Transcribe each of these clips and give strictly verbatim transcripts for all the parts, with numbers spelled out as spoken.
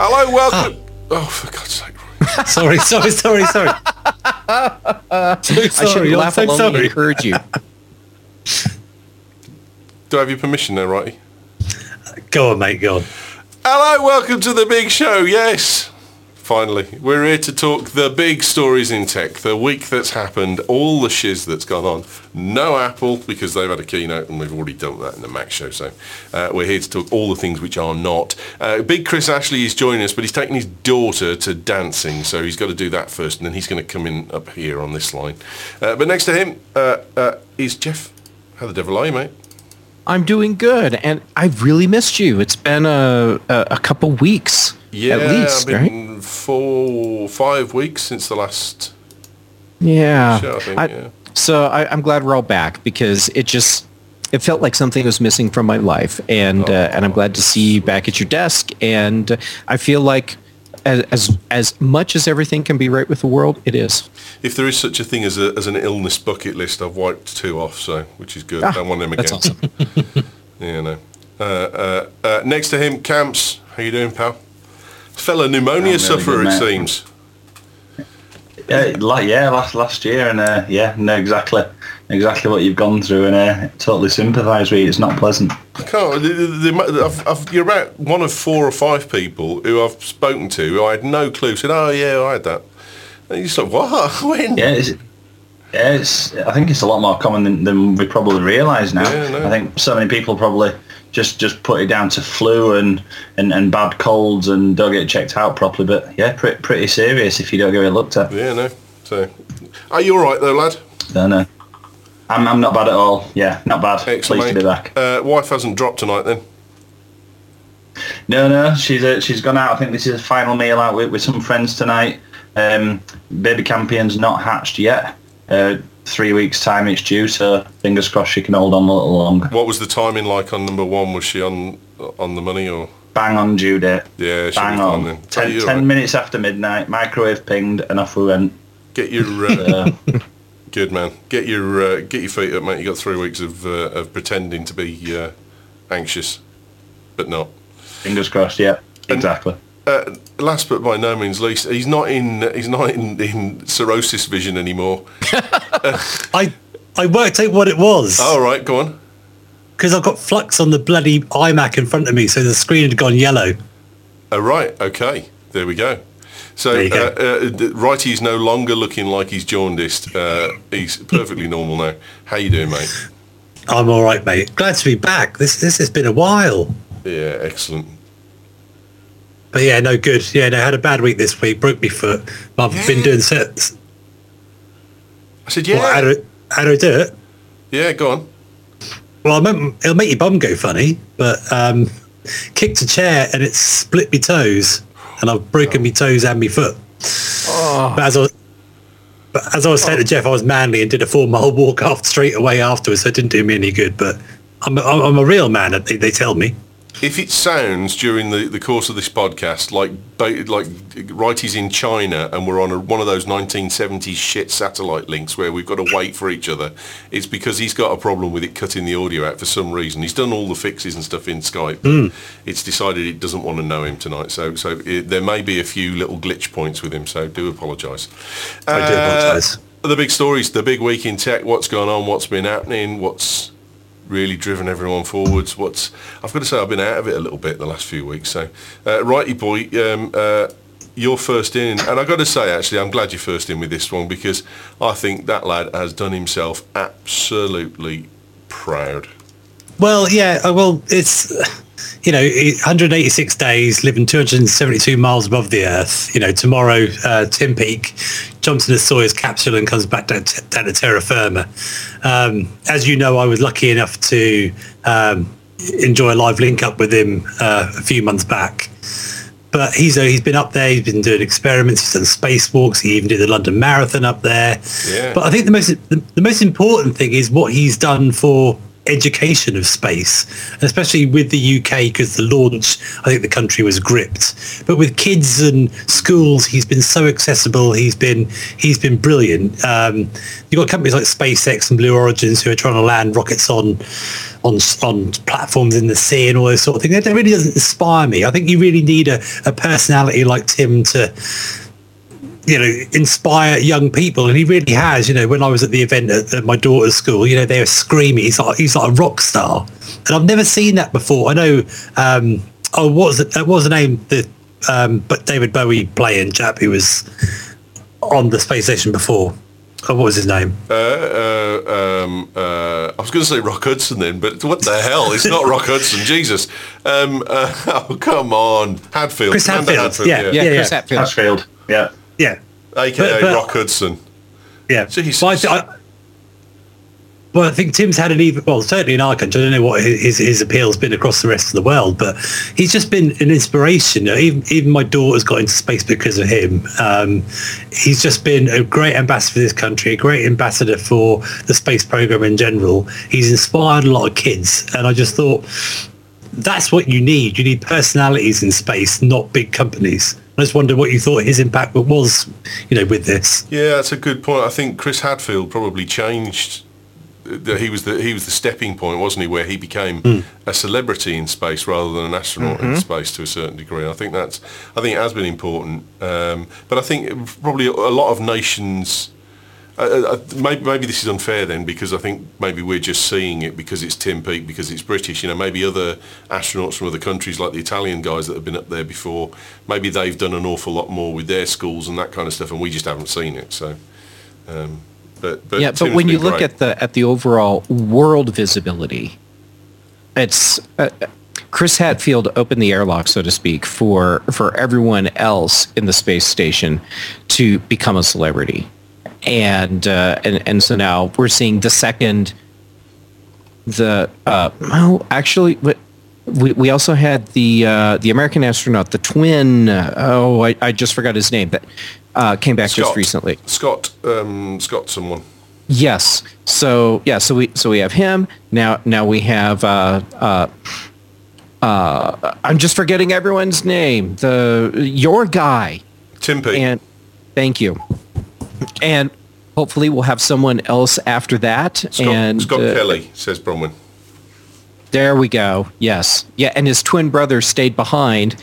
Hello, welcome. Oh, oh for God's sake. sorry, sorry, sorry, sorry. so sorry, I I'm so sorry. I heard you. Do I have your permission there, Righty? Go on, mate, go on. Hello, welcome to the big show. Yes, finally. We're here to talk the big stories in tech, the week that's happened, all the shiz that's gone on. No Apple, because they've had a keynote and we've already done that in the Mac show. So uh, we're here to talk all the things which are not. Uh, big Chris Ashley is joining us, but he's taking his daughter to dancing, so he's got to do that first, and then he's going to come in up here on this line. Uh, but next to him uh, uh, is Jeff. How the devil are you, mate? I'm doing good, and I've really missed you. It's been a a, a couple weeks, yeah, at least, I've been right? Four, five weeks since the last Yeah. show, I think, I, yeah. So I, I'm glad we're all back because it just it felt like something was missing from my life, and Oh, uh, and I'm glad to see you back at your desk. And I feel like as, as as much as everything can be right with the world, it is. If there is such a thing as a as an illness bucket list, I've wiped two off, so which is good. Ah, Don't want them again. That's awesome. Yeah, no. Uh, uh, uh, next to him, Camps. How you doing, pal? Fellow pneumonia I'm really sufferer, good, it mate. seems. Yeah, like, yeah, last last year, and uh, yeah, no, exactly, exactly what you've gone through, and uh, totally sympathise with you. It's not pleasant. I can't. The, the, the, I've, I've, you're about one of four or five people who I've spoken to who I had no clue. Said, "Oh yeah, I had that." And you just like, "What? When?" Yeah, it's, yeah, it's. I think it's a lot more common than, than we probably realise now. Yeah, no. I think so many people probably just, just put it down to flu and, and, and bad colds and don't get it checked out properly. But yeah, pretty pretty serious if you don't get it looked at. Yeah, no. So, are you all right though, lad? No, no. I'm I'm not bad at all. Yeah, not bad. Excellent, Pleased to be mate. back. Uh, wife hasn't dropped tonight then. No, no, she's uh, she's gone out. I think this is a final meal out with, with some friends tonight. Um, baby Campion's not hatched yet. Uh, three weeks time it's due, so fingers crossed she can hold on a little longer. What was the timing like on number one? Was she on on the money or? Bang on due date. Yeah, she'll Bang be fine on. then. Ten, Oh, you're ten right. minutes after midnight, microwave pinged, and off we went. Get your uh, Uh, good man. Get your uh, get your feet up, mate. You got three weeks of uh, of pretending to be uh, anxious, but not. fingers crossed. Yeah, exactly. Uh, last but by no means least, he's not in he's not in, in cirrhosis vision anymore. I I worked out what it was All right, go on. because I've got flux on the bloody iMac in front of me, so the screen had gone yellow. Oh, right. Okay. There we go. So There you go. uh, uh, Righty is no longer looking like he's jaundiced. Uh, he's perfectly normal now. How you doing, mate? I'm all right, mate. Glad to be back. This this has been a while. Yeah, excellent. But yeah, no good. Yeah, no, had a bad week this week. Broke my foot. I've Yeah. been doing sets. I said, yeah. Well, how do how do I do it? Yeah, go on. Well, I meant, it'll make your bum go funny, but um, kicked a chair and it split my toes, and I've broken my toes and my foot. But as I was, but as I was saying to Jeff, I was manly and did a four mile walk off straight away afterwards, so it didn't do me any good. But I'm a, I'm a real man, they, they tell me. If it sounds during the, the course of this podcast like ba- like Righty's in China and we're on a, one of those nineteen seventies shit satellite links where we've got to wait for each other, it's because he's got a problem with it cutting the audio out for some reason. He's done all the fixes and stuff in Skype. But it's decided it doesn't want to know him tonight. So so it, there may be a few little glitch points with him. So do apologise. I do apologise. The big stories, the big week in tech. What's going on? What's been happening? What's really driven everyone forwards? What's I've got to say I've been out of it a little bit the last few weeks. So, uh, righty boy, um, uh, you're first in, and I've got to say actually I'm glad you're first in with this one because I think that lad has done himself absolutely proud. Well, yeah, uh, well, it's, you know, one hundred eighty-six days, living two hundred seventy-two miles above the Earth. You know, tomorrow, uh, Tim Peake jumps in a Soyuz capsule and comes back down to, down to terra firma. Um, as you know, I was lucky enough to um, enjoy a live link up with him uh, a few months back. But he's uh, he's been up there. He's been doing experiments. He's done spacewalks. He even did the London Marathon up there. Yeah. But I think the most the, the most important thing is what he's done for education of space, especially with the U K, because the launch, I think the country was gripped. But with kids and schools, he's been so accessible. He's been he's been brilliant. Um, you've got companies like SpaceX and Blue Origins who are trying to land rockets on on on platforms in the sea and all those sort of things. That really doesn't inspire me. I think you really need a, a personality like Tim to, you know, inspire young people, and he really has. You know, when I was at the event at, at my daughter's school, you know, they were screaming. He's like he's like a rock star, and I've never seen that before. I know. Um, oh, what was it? What was the name? The um, but David Bowie playing chap who was on the space station before. Oh, what was his name? Uh, uh, um, uh, I was going to say Rock Hudson then, but what the hell? It's not Rock Hudson. Jesus. Um, uh, oh, come on. Hadfield. Chris Hadfield. Hadfield. Yeah, Yeah, yeah, Chris yeah. Hadfield. Hatfield. Yeah. Yeah. A K A But- but- Rock Hudson. Yeah. Jesus. Well, I, th- I, well, I think Tim's had an even, well, certainly in our country. I don't know what his his appeal's been across the rest of the world, but he's just been an inspiration. You know, even even my daughter's got into space because of him. Um, he's just been a great ambassador for this country, a great ambassador for the space program in general. He's inspired a lot of kids, and I just thought that's what you need. You need personalities in space, not big companies. I just wondered what you thought his impact was, you know, with this. Yeah, that's a good point. I think Chris Hadfield probably changed. The, he was the he was the stepping point, wasn't he, where he became mm. a celebrity in space rather than an astronaut mm-hmm. in space to a certain degree. I think that's I think it has been important, um, but I think probably a lot of nations. Uh, maybe, maybe this is unfair then, because I think maybe we're just seeing it because it's Tim Peake, because it's British. You know, maybe other astronauts from other countries, like the Italian guys that have been up there before, maybe they've done an awful lot more with their schools and that kind of stuff, and we just haven't seen it. So. Um, But, but yeah, but Tim's when you been look great. at the at the overall world visibility, it's uh, Chris Hadfield opened the airlock, so to speak, for for everyone else in the space station to become a celebrity, and uh, and and so now we're seeing the second. The uh, well, actually, but we we also had the uh, the American astronaut, the twin. Uh, oh, I, I just forgot his name, but uh, came back Scott. just recently. Scott, um, Scott, someone. Yes. So yeah. So we so we have him now. Now we have. Uh, uh, uh, I'm just forgetting everyone's name. The your guy. Tim Peake. And thank you. And hopefully we'll have someone else after that. Scott, and Scott uh, Kelly, says Bronwyn. There we go. Yes. Yeah. And his twin brother stayed behind,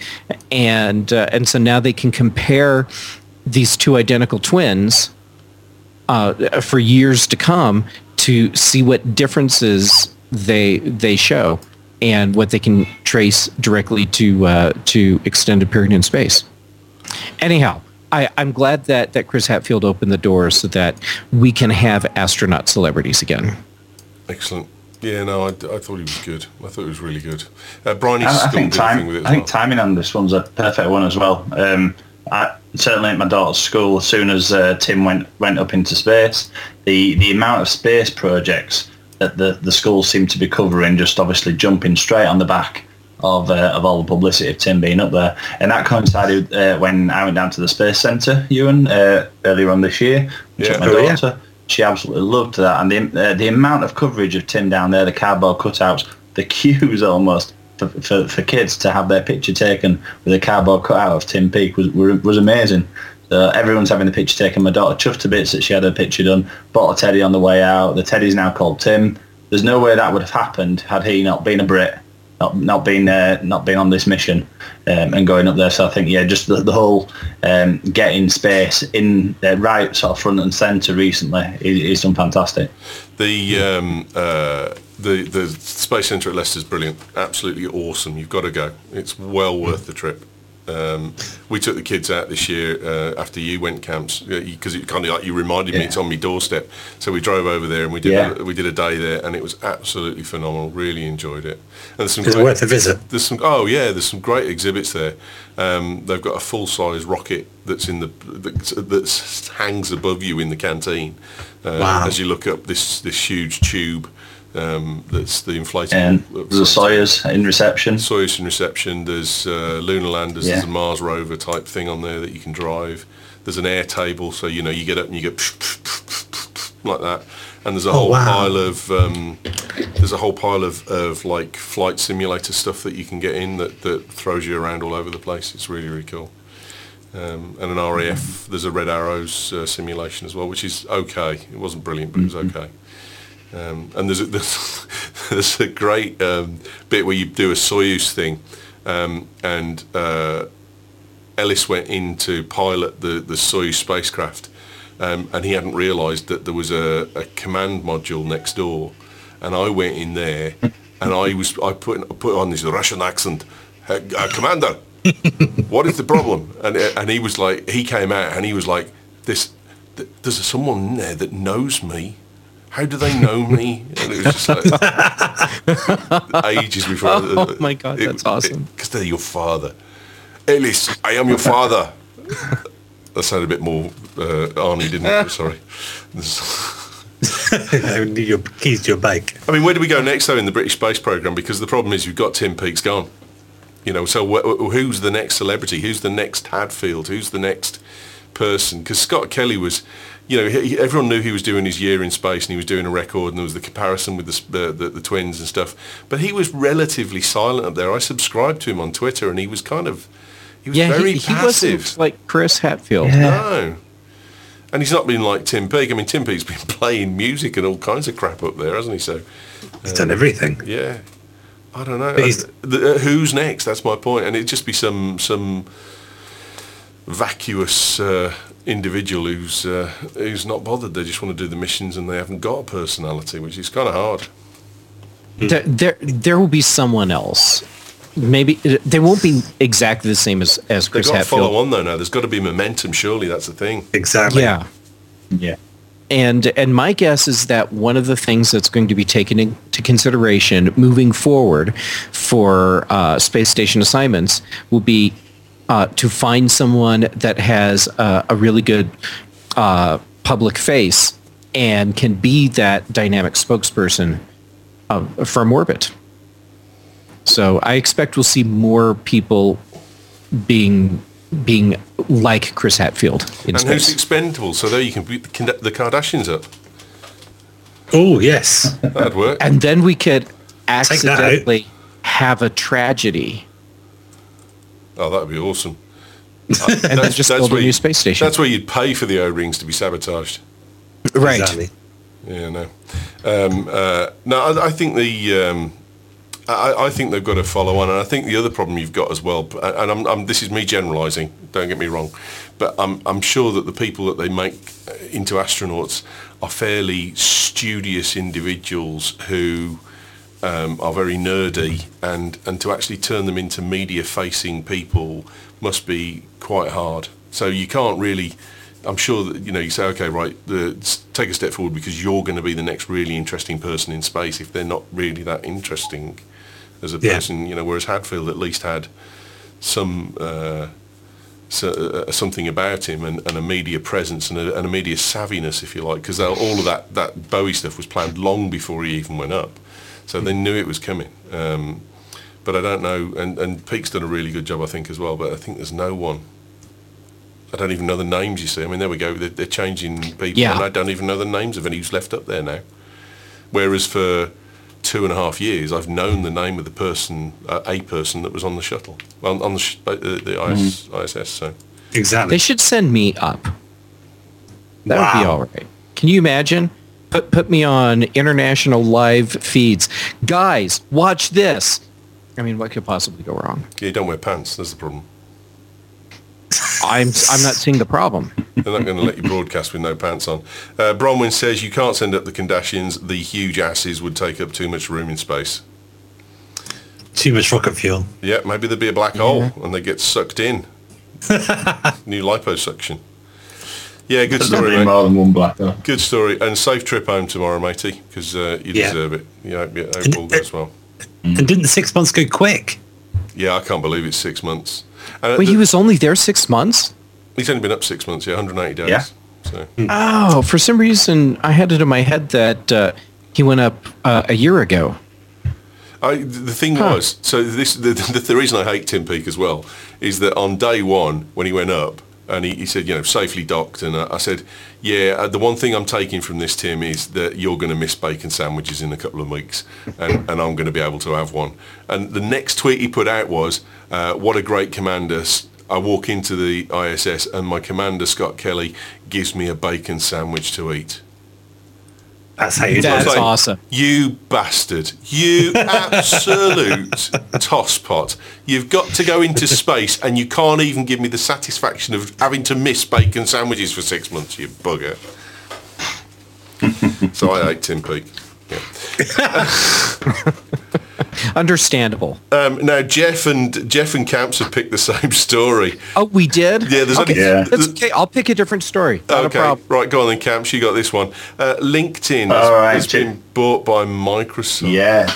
and uh, and so now they can compare these two identical twins uh, for years to come to see what differences they they show and what they can trace directly to uh, to extended period in space. Anyhow, I, I'm glad that, that Chris Hadfield opened the door so that we can have astronaut celebrities again. Excellent. Yeah, no, I, I thought he was good. I thought he was really good. Uh, Brian, I, I think did time. thing with it as I think well. timing on this one's a perfect one as well. Um, I, certainly at my daughter's school, as soon as uh, Tim went went up into space, the the amount of space projects that the the school seemed to be covering, just obviously jumping straight on the back of uh, of all the publicity of Tim being up there, and that coincided uh, when I went down to the Space Centre, Ewan, uh, earlier on this year. Yeah. Took my Oh, yeah. daughter. She absolutely loved that, and the uh, the amount of coverage of Tim down there, the cardboard cutouts, the queues almost for, for, for kids to have their picture taken with a cardboard cutout of Tim Peake was was amazing. So everyone's having the picture taken. My daughter chuffed to bits that she had her picture done. Bought a teddy on the way out. The teddy's now called Tim. There's no way that would have happened had he not been a Brit, not not been uh, not been on this mission um, and going up there. So I think yeah, just the, the whole um, getting space in uh, right sort of front and centre recently is, is done fantastic. The um, uh, the the Space Centre at Leicester's brilliant, absolutely awesome. You've got to go. It's well worth the trip. Um, we took the kids out this year uh, after you went camps because it kind of like you reminded me Yeah. it's on my doorstep. So we drove over there and we did Yeah. a, we did a day there, and it was absolutely phenomenal. Really enjoyed it. And there's some It's great- worth a visit. There's some oh yeah, there's some great exhibits there. Um, they've got a full size rocket that's in the that that's hangs above you in the canteen uh, Wow. as you look up this this huge tube. Um, that's the inflatable. And there's a Soyuz in reception. Soyuz in reception. There's uh, lunar landers. Yeah. There's a Mars rover type thing on there that you can drive. There's an air table, so you know you get up and you go. Psh, psh, psh, psh, psh, psh. like that. And there's a Oh, whole wow. pile of um, there's a whole pile of, of like flight simulator stuff that you can get in that, that throws you around all over the place. It's really really cool. Um, and an R A F, there's a Red Arrows uh, simulation as well, which is okay. It wasn't brilliant, but it was okay. Um, and there's a, there's, there's a great um, bit where you do a Soyuz thing, um, and uh, Ellis went in to pilot the, the Soyuz spacecraft, um, and he hadn't realised that there was a, a command module next door, and I went in there, and I was I put put on this Russian accent, uh, uh, Commander, what is the problem? And and he was like, he came out and he was like, this, th- there's someone in there that knows me. How do they know me? And it was just like ages before. Oh my God, that's awesome. Because they're your father. Ellis, I am your father. That sounded a bit more uh, Arnie, didn't it? Sorry. I need your keys to your bike. I mean, where do we go next, though, in the British space programme? Because the problem is you've got Tim Peake's gone. You know, so wh- who's the next celebrity? Who's the next Hadfield? Who's the next person? Because Scott Kelly was, you know, he, everyone knew he was doing his year in space and he was doing a record and there was the comparison with the, the, the, the twins and stuff. But he was relatively silent up there. I subscribed to him on Twitter and he was kind of, he was Yeah, very he, he passive. wasn't like Chris Hadfield. No. And he's not been like Tim Peake. I mean, Tim Peake's been playing music and all kinds of crap up there, hasn't he? So He's done everything. yeah. I don't know. But he's- Uh, the, uh, who's next? That's my point. And it'd just be some some vacuous uh, individual who's uh, who's not bothered. They just want to do the missions and they haven't got a personality, which is kind of hard. There, there, there will be someone else. Maybe they won't be exactly the same as, as They've Chris got to Hadfield. follow on though now. There's got to be momentum, surely. That's the thing. Exactly. Yeah. Yeah. And and my guess is that one of the things that's going to be taken into consideration moving forward for uh, space station assignments will be uh, to find someone that has uh, a really good uh, public face and can be that dynamic spokesperson uh, from orbit. So I expect we'll see more people being being like Chris Hadfield in And who's space. expendable? So there you can beat the Kand- the Kardashians up. Oh, yes. That'd work. And then we could that accidentally have a tragedy Oh, that'd be awesome. and then just build a where new you- space station. That's where you'd pay for the O-rings to be sabotaged. Right. Exactly. Yeah, no. Um, uh, no, I, I think the um, I, I think they've got to follow on, and I think the other problem you've got as well, and I'm, I'm, this is me generalising, don't get me wrong, but I'm, I'm sure that the people that they make into astronauts are fairly studious individuals who um, are very nerdy, and, and to actually turn them into media-facing people must be quite hard. So you can't really... I'm sure that, you know, you say, okay, right, the, take a step forward because you're going to be the next really interesting person in space if they're not really that interesting as a Yeah. person, you know, whereas Hadfield at least had some uh, so, uh, something about him and, and a media presence and a, and a media savviness, if you like, because all of that, that Bowie stuff was planned long before he even went up. So they knew it was coming. Um, but I don't know, and, and Peake's done a really good job, I think, as well, but I think there's no one. I don't even know the names, you see. I mean, there we go. They're, they're changing people, Yeah. and I don't even know the names of any who's left up there now. Whereas for two and a half years, I've known the name of the person, uh, a person that was on the shuttle, on, on the, sh- uh, the I S, I S S. So Exactly. They should send me up. That would be Wow. all right. Can you imagine? Put put me on international live feeds. Guys, watch this. I mean, what could possibly go wrong? yeah, you don't wear pants. That's the problem. I'm I'm not seeing the problem. They're not going to let you broadcast with no pants on. Uh, Bronwyn says you can't send up the Kardashians. The huge asses would take up too much room in space. Too much rocket fuel. Yeah, maybe there'd be a black hole and they get sucked in. New liposuction. Yeah, good There's story, be mate. more than one black hole. Good story. And safe trip home tomorrow, matey, because uh, you Yeah. deserve it. Yeah, yeah, I hope all goes well. And didn't the six months go quick? Yeah, I can't believe it's six months. And Wait, the- he was only there six months? he's only been up six months, yeah, one hundred eighty days. Yeah. So Oh, for some reason, I had it in my head that uh, he went up uh, a year ago. I, the thing Huh. was, so this the, the, the reason I hate Tim Peake as well is that on day one when he went up, and he, he said, you know, safely docked. And uh, I said, yeah, uh, the one thing I'm taking from this, Tim, is that you're going to miss bacon sandwiches in a couple of weeks, and, and I'm going to be able to have one. And the next tweet he put out was, uh, what a great commander. I walk into the I S S and my commander, Scott Kelly, gives me a bacon sandwich to eat. That's how you do That's it. like, awesome. You bastard. You absolute tosspot. You've got to go into space and you can't even give me the satisfaction of having to miss bacon sandwiches for six months, you bugger. So I ate Tim Peake. Yeah. Understandable. Um, now Jeff and Jeff and Camps have picked the same story. Oh, we did? Yeah, there's okay. only- Yeah. That's okay. I'll pick a different story. Not Okay, a problem. right, go on then, Camps. You got this one. Uh, LinkedIn has, All right, has Jim. been bought by Microsoft. Yeah.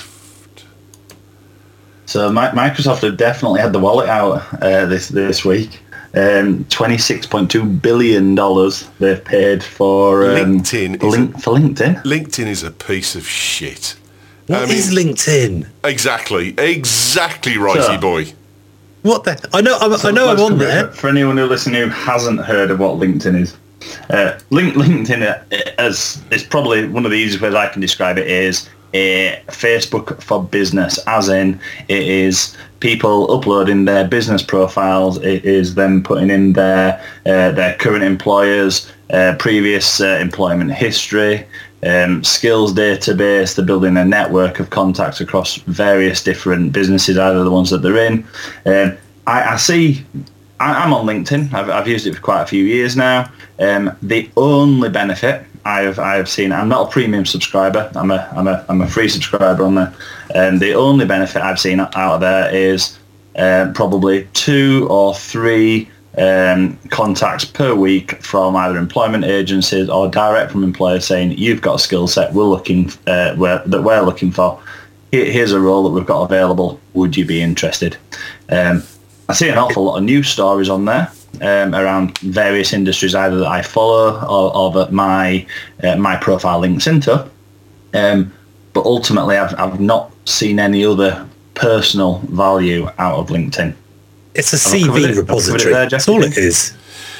So Mi- Microsoft have definitely had the wallet out uh, this this week. Um, twenty-six point two billion dollars they've paid for um, LinkedIn for, is link, for LinkedIn. LinkedIn is a piece of shit. What I mean- is LinkedIn? Exactly, exactly, righty So- boy. What the? I know. I, So I know. I'm let's on cover it there. For anyone who listens who hasn't heard of what LinkedIn is, uh, Link, LinkedIn, uh, as is probably one of the easiest ways I can describe it, is a Facebook for business. As in, it is people uploading their business profiles. It is them putting in their uh, their current employers, uh, previous uh, employment history. Um, skills database. They're building a network of contacts across various different businesses, either the ones that they're in. Um, I, I see. I, I'm on LinkedIn. I've, I've used it for quite a few years now. Um, the only benefit I've I've seen. I'm not a premium subscriber. I'm a I'm a I'm a free subscriber on there. And the only benefit I've seen out of there is uh, probably two or three. Um, contacts per week from either employment agencies or direct from employers saying you've got a skill set we're looking uh, we're, that we're looking for. Here, here's a role that we've got available. Would you be interested? Um, I see an awful lot of news stories on there um, around various industries either that I follow or, or that my uh, my profile links into. Um, but ultimately, I've I've not seen any other personal value out of LinkedIn. It's a Have I C covered V it? Have I covered it repository. there, Jeff, That's all you it think? is.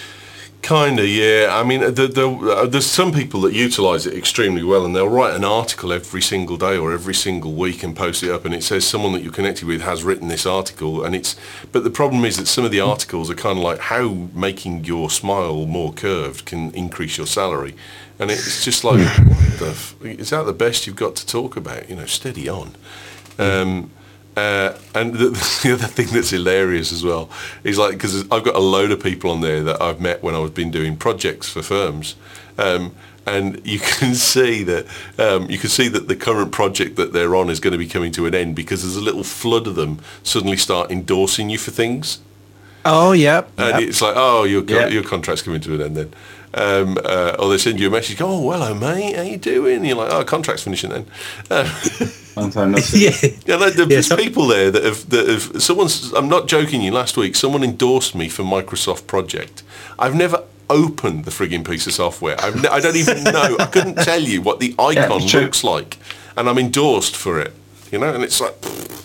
Kinda, yeah. I mean, the, the, uh, there's some people that utilise it extremely well, and they'll write an article every single day or every single week and post it up, and it says someone that you're connected with has written this article, and it's. But the problem is that some of the articles are kind of like how making your smile more curved can increase your salary, and it's just like, what the? F- is that the best you've got to talk about? You know, steady on. Um, Uh, and the, the other thing that's hilarious as well is like, because I've got a load of people on there that I've met when I've been doing projects for firms, um, and you can see that um, you can see that the current project that they're on is going to be coming to an end because there's a little flood of them suddenly start endorsing you for things, Oh, yep. and yep. it's like, oh, your co- Yeah. your contract's coming to an end then. Um, uh, or they send you a message, go, oh, hello, mate, how you doing? And you're like, oh, contract's finishing then. Uh, Long time no see. Yeah. Yeah, like, there's Yeah, so- people there that have, that have, someone's, I'm not joking you, last week, someone endorsed me for Microsoft Project. I've never opened the frigging piece of software. I've ne- I don't even know, I couldn't tell you what the icon it's true. looks like. And I'm endorsed for it, you know, and it's like,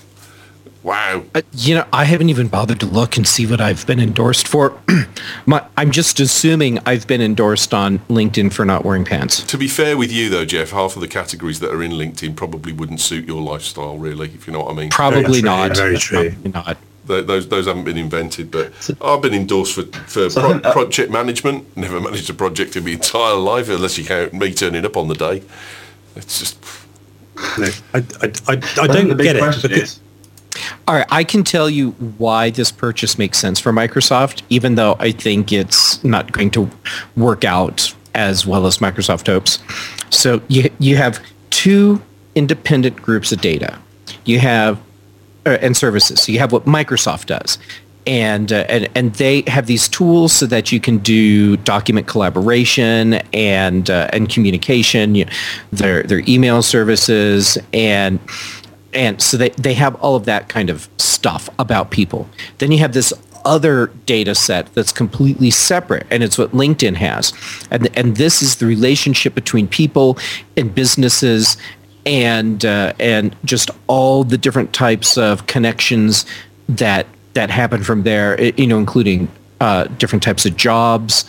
wow. Uh, you know, I haven't even bothered to look and see what I've been endorsed for. My, I'm just assuming I've been endorsed on LinkedIn for not wearing pants. To be fair with you though, Jeff, half of the categories that are in LinkedIn probably wouldn't suit your lifestyle really, if you know what I mean. Probably true, not. very true. Probably not. Th- Those those haven't been invented, but I've been endorsed for, for So I pro- think that- project management. Never managed a project in my entire life, unless you count me turning up on the day. It's just, No, I, I, I, I I think don't the big get it. question Because, is, All right, I can tell you why this purchase makes sense for Microsoft, even though I think it's not going to work out as well as Microsoft hopes. So you you have two independent groups of data. You have uh, and services. So you have what Microsoft does, and uh, and and they have these tools so that you can do document collaboration and uh, and communication. You know, their their email services and. And so they, they have all of that kind of stuff about people. Then you have this other data set that's completely separate, and it's what LinkedIn has. And, and this is the relationship between people and businesses and uh, and just all the different types of connections that that happen from there, you know, including uh, different types of jobs,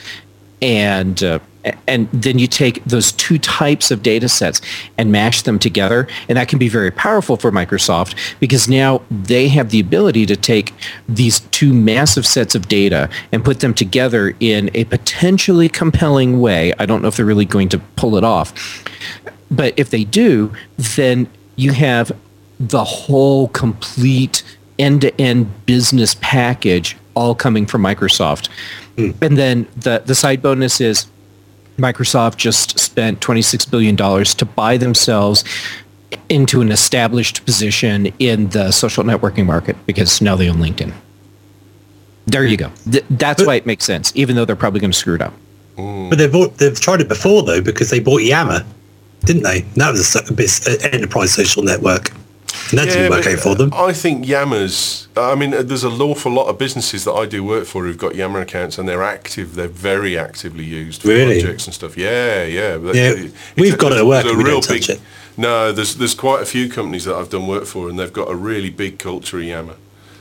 and uh, and then you take those two types of data sets and mash them together, and that can be very powerful for Microsoft because now they have the ability to take these two massive sets of data and put them together in a potentially compelling way. I don't know if they're really going to pull it off, but if they do, then you have the whole complete end-to-end business package all coming from Microsoft. Mm. And then the, the side bonus is Microsoft just spent twenty-six billion dollars to buy themselves into an established position in the social networking market because now they own LinkedIn. There you go. Th- that's but, why it makes sense, even though they're probably going to screw it up. But they've bought, they've tried it before, though, because they bought Yammer, didn't they? And that was a, a, an enterprise social network. And that yeah, didn't work out for them. I think Yammer's, I mean, there's an awful lot of businesses that I do work for who've got Yammer accounts and they're active, they're very actively used for really? projects and stuff. Yeah, yeah. yeah it, we've got a, it at work, a we real don't big, touch it. No, there's there's quite a few companies that I've done work for and they've got a really big culture of Yammer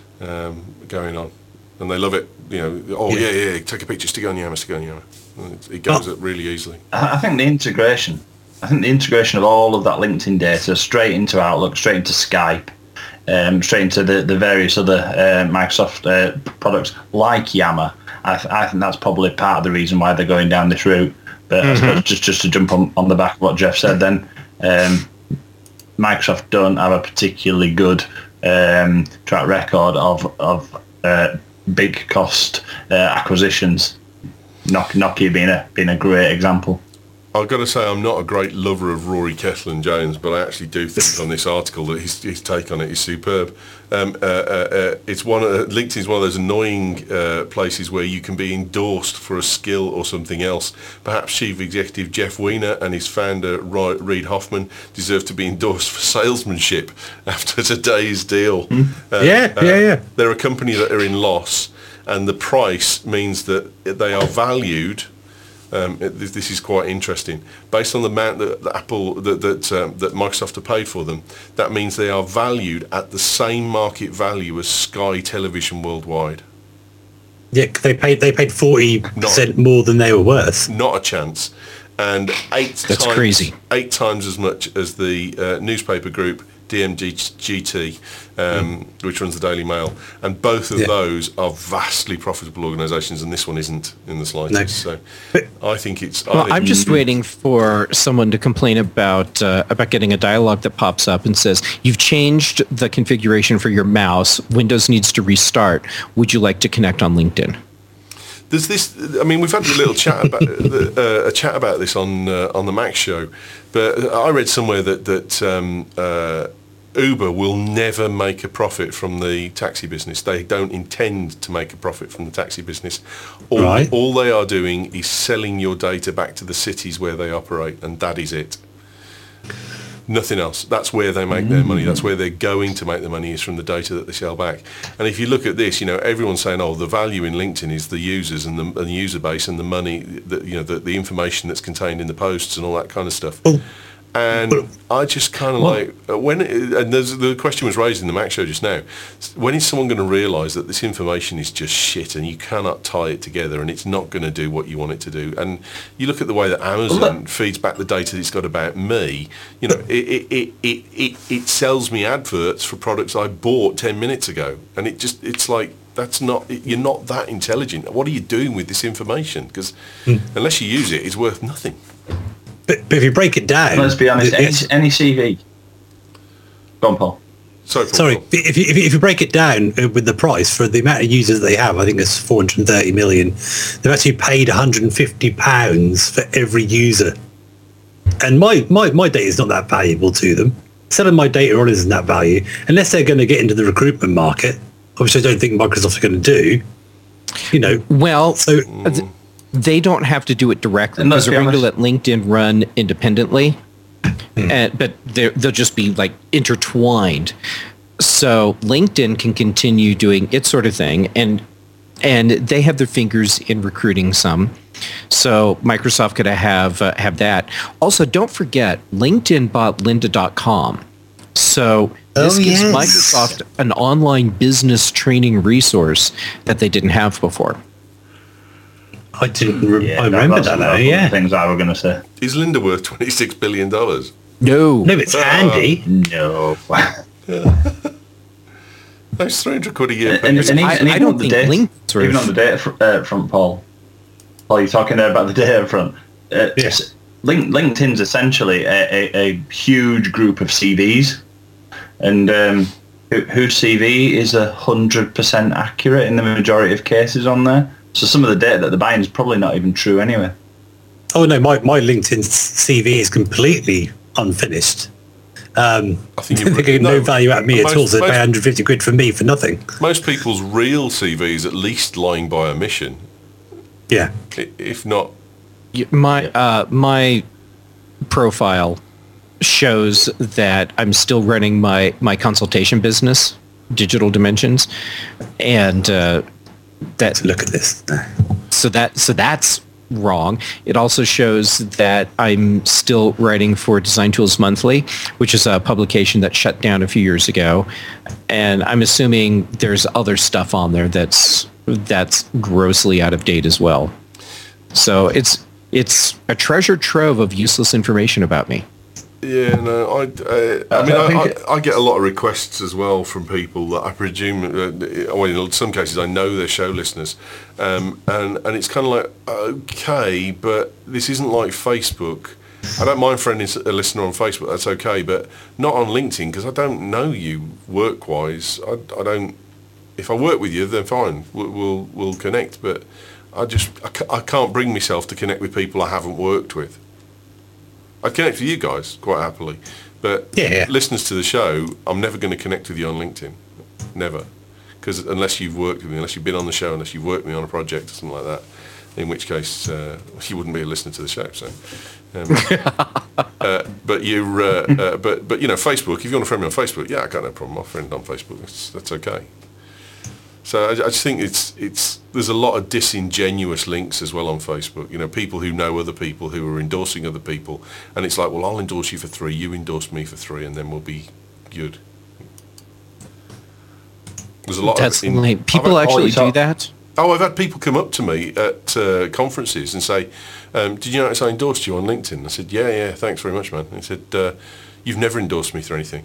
um, going on. And they love it. You know, oh, yeah, yeah, yeah take a picture, stick it on Yammer, stick it on Yammer. It, it goes oh. up really easily. I think the integration, I think the integration of all of that LinkedIn data straight into Outlook, straight into Skype, Um, straight into the, the various other uh, Microsoft uh, products like Yammer. I, th- I think that's probably part of the reason why they're going down this route. But mm-hmm. I suppose just, just to jump on, on the back of what Jeff said then, um, Microsoft don't have a particularly good um, track record of, of uh, big cost uh, acquisitions. Nok- Nokia being a, being a great example. I've got to say I'm not a great lover of Rory Kethlin-Jones, but I actually do think on this article that his, his take on it is superb. Um, uh, uh, uh, it's one of, LinkedIn is one of those annoying uh, places where you can be endorsed for a skill or something else. Perhaps Chief Executive Jeff Weiner and his founder Reid Hoffman deserve to be endorsed for salesmanship after today's deal. Mm. Uh, yeah, uh, yeah, yeah. They're a company that are in loss, and the price means that they are valued. Um, this, this is quite interesting. Based on the amount that, that Apple, that that, um, that Microsoft have paid for them, that means they are valued at the same market value as Sky Television worldwide. Yeah, they paid they paid forty percent more than they were worth. Not a chance. And eight That's times, crazy. Eight times as much as the uh, newspaper group D M G T, um, mm. which runs the Daily Mail, and both of yeah. those are vastly profitable organisations, and this one isn't in the slightest. No. So, but, I think it's. Well, I think I'm just mm-hmm. waiting for someone to complain about uh, about getting a dialogue that pops up and says, "You've changed the configuration for your mouse. Windows needs to restart. Would you like to connect on LinkedIn?" There's this. I mean, we've had a little chat about uh, a chat about this on uh, on the Mac show, but I read somewhere that that. Um, uh, Uber will never make a profit from the taxi business. They don't intend to make a profit from the taxi business. All, right. all they are doing is selling your data back to the cities where they operate, and that is it. Nothing else. That's where they make their money. That's where they're going to make the money, is from the data that they sell back. And if you look at this, you know, everyone's saying, oh, the value in LinkedIn is the users and the, and the user base and the money, that, you know, the, the information that's contained in the posts and all that kind of stuff. Oh. And I just kind of like, when, it, and there's, the question was raised in the Mac show just now, when is someone going to realise that this information is just shit and you cannot tie it together and it's not going to do what you want it to do? And you look at the way that Amazon feeds back the data that it's got about me, you know, it, it, it, it, it, it sells me adverts for products I bought ten minutes ago. And it just, it's like, that's not, you're not that intelligent. What are you doing with this information? Because mm. unless you use it, it's worth nothing. But, but if you break it down, let's be honest. Any, any C V. Go on, Paul. Sorry, Paul. Sorry. If you, if you if you break it down with the price for the amount of users they have, I think it's four hundred thirty million. They've actually paid one hundred fifty pounds for every user, and my my my data is not that valuable to them. Selling my data on isn't that value unless they're going to get into the recruitment market, which I don't think Microsoft are going to do. You know. Well, so. Th- They don't have to do it directly because they're going to let LinkedIn run independently, mm. and, but they'll just be like intertwined. So LinkedIn can continue doing its sort of thing, and and they have their fingers in recruiting some. So Microsoft could have uh, have that. Also, don't forget, LinkedIn bought lynda dot com. So this oh, gives yes. Microsoft an online business training resource that they didn't have before. I didn't. Re- Yeah, I remember that's that. one Though, of the yeah. things I was going to say. Is Linda worth twenty-six billion dollars? No. No, it's Andy. No. That's three hundred quid a year. and, and, even, I- and I even don't on the think data, Link's worth- even on the data fr- uh, front, Paul. Paul, you're talking there about the data front. Uh, Yes. Link, LinkedIn's essentially a, a, a huge group of C Vs, and um, who, whose C V is a hundred percent accurate in the majority of cases on there. So some of the data that they're buying is probably not even true anyway. Oh no, my, my LinkedIn C V is completely unfinished. Um, I think they're you're- getting no, no, value out of me most- at all. So they most- pay one hundred fifty quid for me for nothing. Most people's real C Vs at least lying by omission, Yeah. i- if not. Y- My uh, my profile shows that I'm still running my, my consultation business, Digital Dimensions, and uh, that Look at this. so that so that's wrong. It also shows that I'm still writing for Design Tools Monthly, which is a publication that shut down a few years ago, and I'm assuming there's other stuff on there that's that's grossly out of date as well. So it's it's a treasure trove of useless information about me. Yeah, no, I, uh, I I mean, I, think I, it- I get a lot of requests as well from people that I presume, uh, well, in some cases I know they're show listeners, um, and, and it's kind of like, okay, but this isn't like Facebook. I don't mind friending a listener on Facebook, that's okay, but not on LinkedIn, because I don't know you work-wise. I, I don't, if I work with you, then fine, we'll, we'll, we'll connect, but I just, I, ca- I can't bring myself to connect with people I haven't worked with. I'd connect with you guys quite happily, but Yeah, yeah. listeners to the show, I'm never going to connect with you on LinkedIn, never, because unless you've worked with me, unless you've been on the show, unless you've worked with me on a project or something like that, in which case uh, you wouldn't be a listener to the show. So, um, uh, but you, uh, uh, but but you know, Facebook. If you want to friend me on Facebook, yeah, I got no problem. I'll friend on Facebook. That's, that's okay. So I, I just think it's it's there's a lot of disingenuous links as well on Facebook. You know, people who know other people who are endorsing other people, and it's like, well, I'll endorse you for three, you endorse me for three, and then we'll be good. There's a lot That's of in, lame. People I've had- actually oh, do that. Oh, I've had people come up to me at uh, conferences and say, um, "Did you notice I endorsed you on LinkedIn?" I said, "Yeah, yeah, thanks very much, man." And he said, uh, "You've never endorsed me through anything."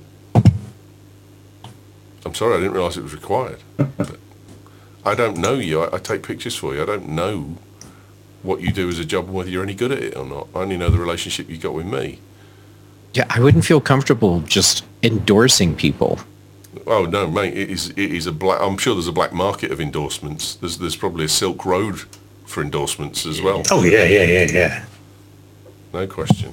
I'm sorry, I didn't realise it was required. But I don't know you. I, I take pictures for you. I don't know what you do as a job and whether you're any good at it or not. I only know the relationship you got with me. Yeah, I wouldn't feel comfortable just endorsing people. Oh no, mate! It is. It is a black. I'm sure there's a black market of endorsements. There's there's probably a Silk Road for endorsements as well. Oh yeah, yeah, yeah, yeah. No question.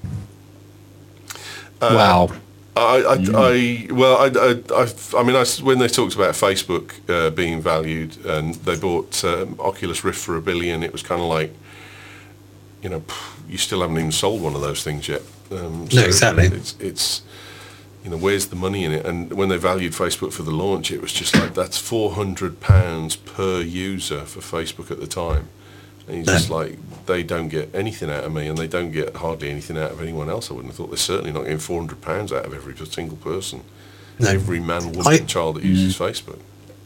Wow. I, I, I well, I, I, I, I mean, I, when they talked about Facebook uh, being valued and they bought um, Oculus Rift for a billion, it was kind of like, you know, pff, you still haven't even sold one of those things yet. Um, No, exactly. It's, it's, you know, where's the money in it? And when they valued Facebook for the launch, it was just like, that's four hundred pounds per user for Facebook at the time. And he's just like, they don't get anything out of me, and they don't get hardly anything out of anyone else. I wouldn't have thought they're certainly not getting four hundred pounds out of every single person, No. every man, woman, I- and child that uses Facebook.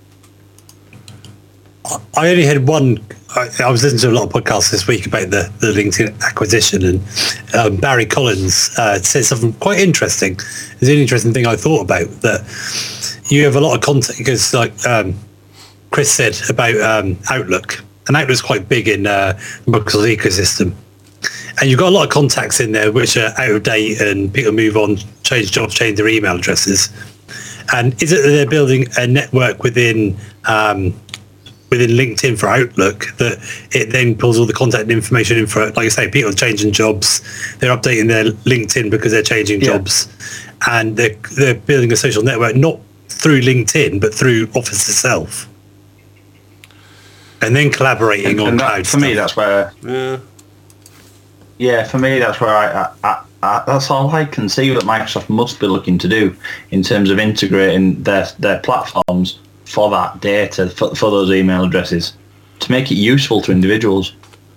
I only had one. I, I was listening to a lot of podcasts this week about the, the LinkedIn acquisition, and um, Barry Collins uh, said something quite interesting. It's an interesting thing I thought about, that you have a lot of content, because like um, Chris said about um, Outlook, and Outlook's quite big in uh, Microsoft's ecosystem. And you've got a lot of contacts in there which are out of date, and people move on, change jobs, change their email addresses. And is it that they're building a network within um, within LinkedIn for Outlook that it then pulls all the contact information in for, like I say, people are changing jobs, they're updating their LinkedIn because they're changing Yeah. jobs, and they're, they're building a social network not through LinkedIn but through Office itself, and then collaborating And, on and cloud that, for me, stuff. that's where. Yeah, Yeah, for me, that's where I, I, I, I that's all I can see that Microsoft must be looking to do in terms of integrating their their platforms for that data, for, for those email addresses, to make it useful to individuals.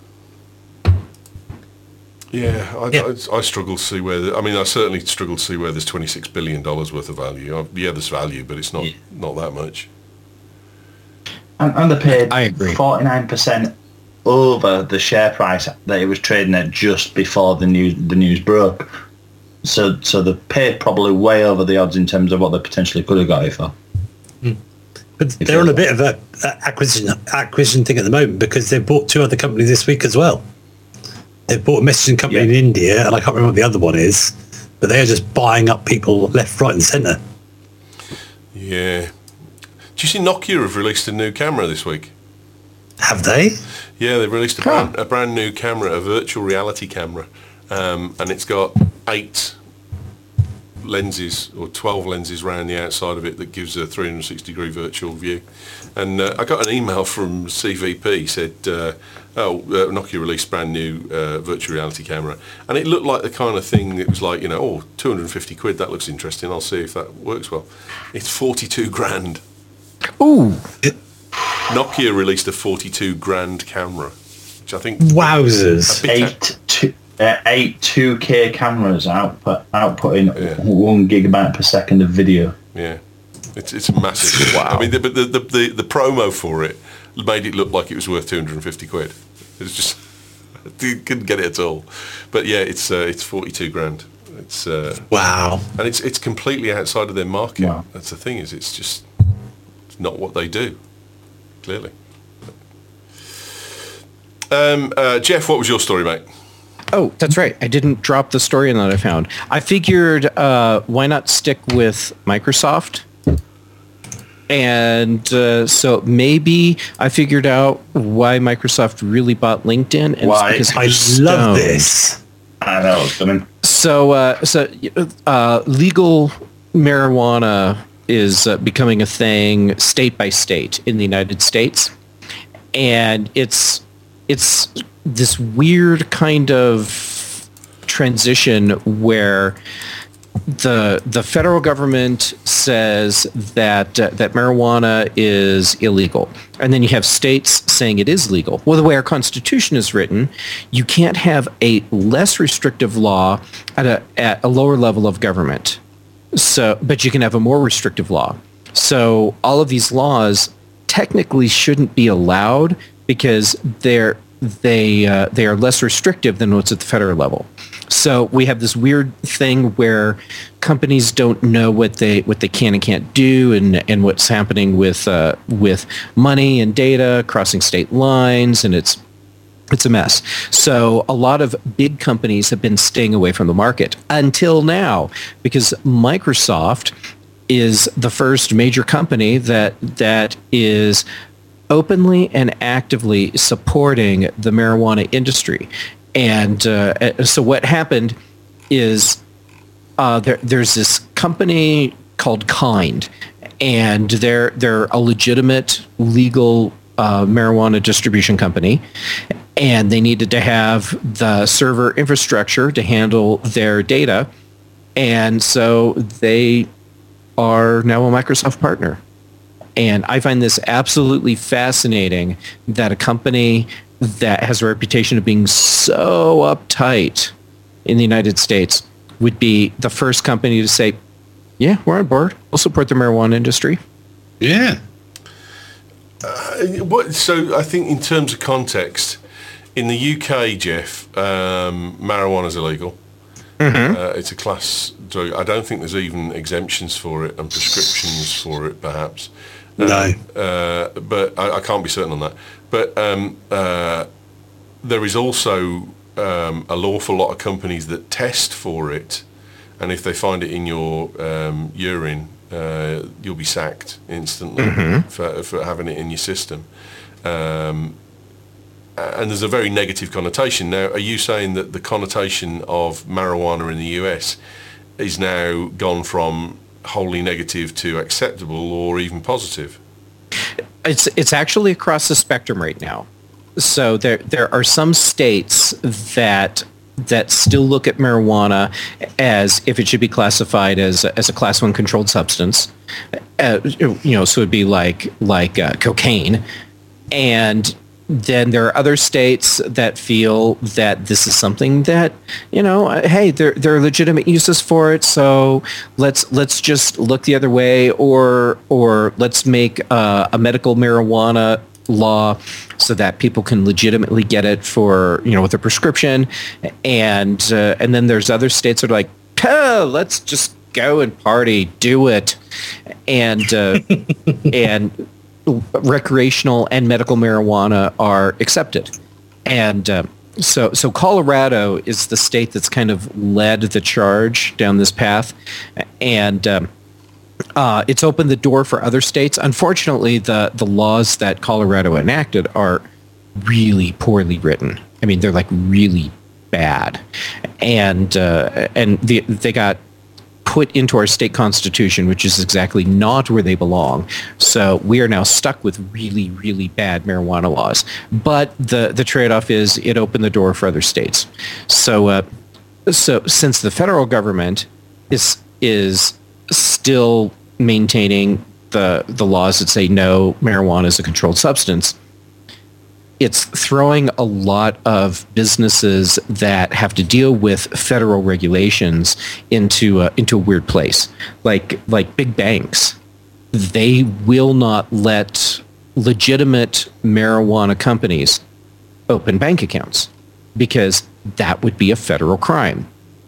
yeah. I, Yeah. I, I struggle to see where. The, I mean, I certainly struggle to see where there's twenty-six billion dollars worth of value. I, yeah, there's value, but it's not Yeah. not that much. And, and they paid I agree. forty-nine percent over the share price that it was trading at just before the news the news broke. So so they paid probably way over the odds in terms of what they potentially could have got it for. Mm. But they're on a bit of a, a acquisition acquisition thing at the moment because they've bought two other companies this week as well. They've bought a messaging company Yeah. in India, and I can't remember what the other one is, but they are just buying up people left, right, and centre. Yeah. Do you see Nokia have released a new camera this week? Have they? Yeah, they've released a brand, a brand new camera, a virtual reality camera, um, and it's got eight lenses or twelve lenses around the outside of it that gives a three hundred sixty degree virtual view. And uh, I got an email from C V P said, uh, oh, uh, Nokia released a brand new uh, virtual reality camera, and it looked like the kind of thing that was like, you know, oh, two hundred fifty quid, that looks interesting, I'll see if that works well. It's forty-two grand. Ooh. Nokia released a forty-two grand camera, which I think Wowzers. Eight two, uh, eight two K cameras output outputting Yeah. one gigabyte per second of video. Yeah, it's it's massive. Wow. I mean, the, but the, the the the promo for it made it look like it was worth two hundred fifty quid. It was just you couldn't get it at all. But yeah, it's uh, it's forty-two grand. It's uh, Wow. and it's it's completely outside of their market. Wow. That's the thing, is it's just it's not what they do. Clearly. Um, uh, Jeff, what was your story, mate? Oh, that's right. I didn't drop the story in that I found. I figured, uh, why not stick with Microsoft? And uh, so maybe I figured out why Microsoft really bought LinkedIn. And Why? It's I because they're love stoned. this. I know it's coming. So, uh, so uh, legal marijuana is uh, becoming a thing state by state in the United States, and it's it's this weird kind of transition where the the federal government says that uh, that marijuana is illegal, and then you have states saying it is legal. Well, the way our Constitution is written, you can't have a less restrictive law at a at a lower level of government. So, but you can have a more restrictive law. So all of these laws technically shouldn't be allowed because they're they uh, they are less restrictive than what's at the federal level. So we have this weird thing where companies don't know what they what they can and can't do, and and what's happening with uh, with money and data crossing state lines, and it's it's a mess. So a lot of big companies have been staying away from the market until now, because Microsoft is the first major company that that is openly and actively supporting the marijuana industry. And uh, so what happened is uh, there, there's this company called Kind, and they're they're a legitimate legal uh, marijuana distribution company, and they needed to have the server infrastructure to handle their data, and so they are now a Microsoft partner. And I find this absolutely fascinating that a company that has a reputation of being so uptight in the United States would be the first company to say, yeah, we're on board. We'll support the marijuana industry. Yeah. Uh, what, so I think in terms of context, in the U K, Jeff, um, marijuana is illegal. Mm-hmm. Uh, it's a class drug. I don't think there's even exemptions for it and prescriptions for it, perhaps. Um, No. Uh, but I, I can't be certain on that. But um, uh, there is also um, an awful lot of companies that test for it, and if they find it in your um, urine, uh, you'll be sacked instantly mm-hmm. for, for having it in your system. Um, and there's a very negative connotation. Now, are you saying that the connotation of marijuana in the U S is now gone from wholly negative to acceptable or even positive? It's it's actually across the spectrum right now. So there there are some states that that still look at marijuana as if it should be classified as as a class one controlled substance. Uh, you know, so it'd be like like uh, cocaine. And then there are other states that feel that this is something that, you know, hey, there there are legitimate uses for it, so let's let's just look the other way, or or let's make uh, a medical marijuana law so that people can legitimately get it for, you know, with a prescription. And uh, and then there's other states that are like, oh, let's just go and party, do it. And uh, and recreational and medical marijuana are accepted. And uh, so so Colorado is the state that's kind of led the charge down this path. And um, Uh, it's opened the door for other states. Unfortunately, the, the laws that Colorado enacted are really poorly written. I mean, they're like really bad, and uh, and the, they got put into our state constitution, which is exactly not where they belong. So we are now stuck with really, really bad marijuana laws. But the the trade-off is it opened the door for other states. So uh, so since the federal government is is still maintaining the the laws that say no, marijuana is a controlled substance, it's throwing a lot of businesses that have to deal with federal regulations into a, into a weird place. Like like big banks, they will not let legitimate marijuana companies open bank accounts because that would be a federal crime.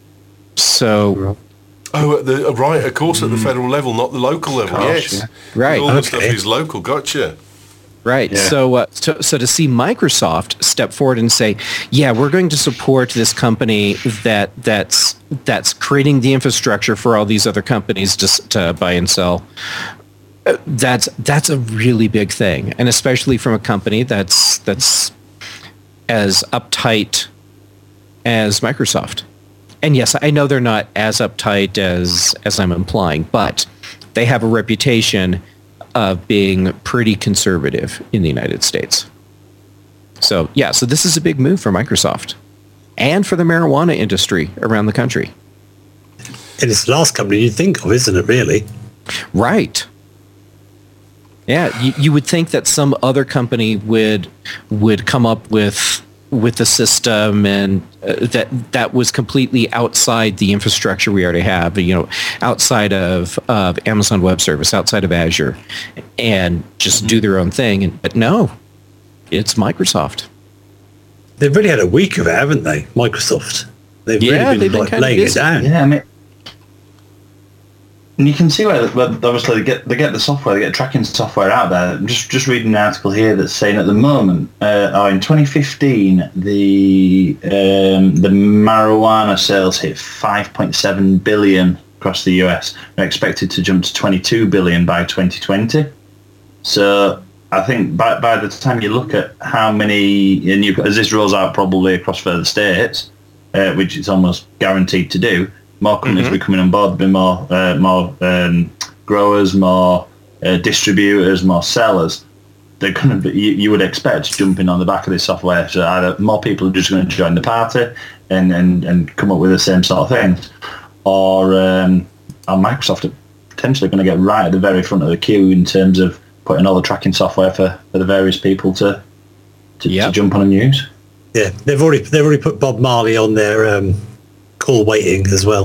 So. Oh, at the, right, of course, at the federal level, not the local level. Gosh, yes, yeah. Right. All the Okay. stuff is local. Gotcha. Right. Yeah. So, uh, so, so to see Microsoft step forward and say, "Yeah, we're going to support this company that that's that's creating the infrastructure for all these other companies to, to buy and sell," uh, that's that's a really big thing, and especially from a company that's that's as uptight as Microsoft. And yes, I know they're not as uptight as as I'm implying, but they have a reputation of being pretty conservative in the United States. So yeah, so this is a big move for Microsoft and for the marijuana industry around the country. And it's the last company you'd think of, isn't it, really? Right. Yeah, you, you would think that some other company would would come up with with the system and uh, that that was completely outside the infrastructure we already have, you know, outside of, of Amazon Web Service, outside of Azure, and just mm-hmm. do their own thing. And but no, it's Microsoft. They've really had a week of it, haven't they? Microsoft. They've Yeah, really been, they've been like, kind of laying it busy. down. Yeah, I mean, and you can see where, where obviously they get they get the software, they get tracking software out there. I'm just just reading an article here that's saying at the moment, uh, oh, in twenty fifteen, the um, the marijuana sales hit five point seven billion across the U S. They're expected to jump to twenty-two billion by twenty twenty. So I think by by the time you look at how many, and you, as this rolls out probably across further states, uh, which it's almost guaranteed to do, more companies Mm-hmm. will be coming on board. There'll be more, uh, more um, growers, more uh, distributors, more sellers. They're going to be. You, you would expect jumping on the back of this software. So either more people are just going to join the party and, and, and come up with the same sort of things, or um, or Microsoft are potentially going to get right at the very front of the queue in terms of putting all the tracking software for, for the various people to to, Yep. to jump on and use. Yeah, they've already they've already put Bob Marley on their um, call waiting as well.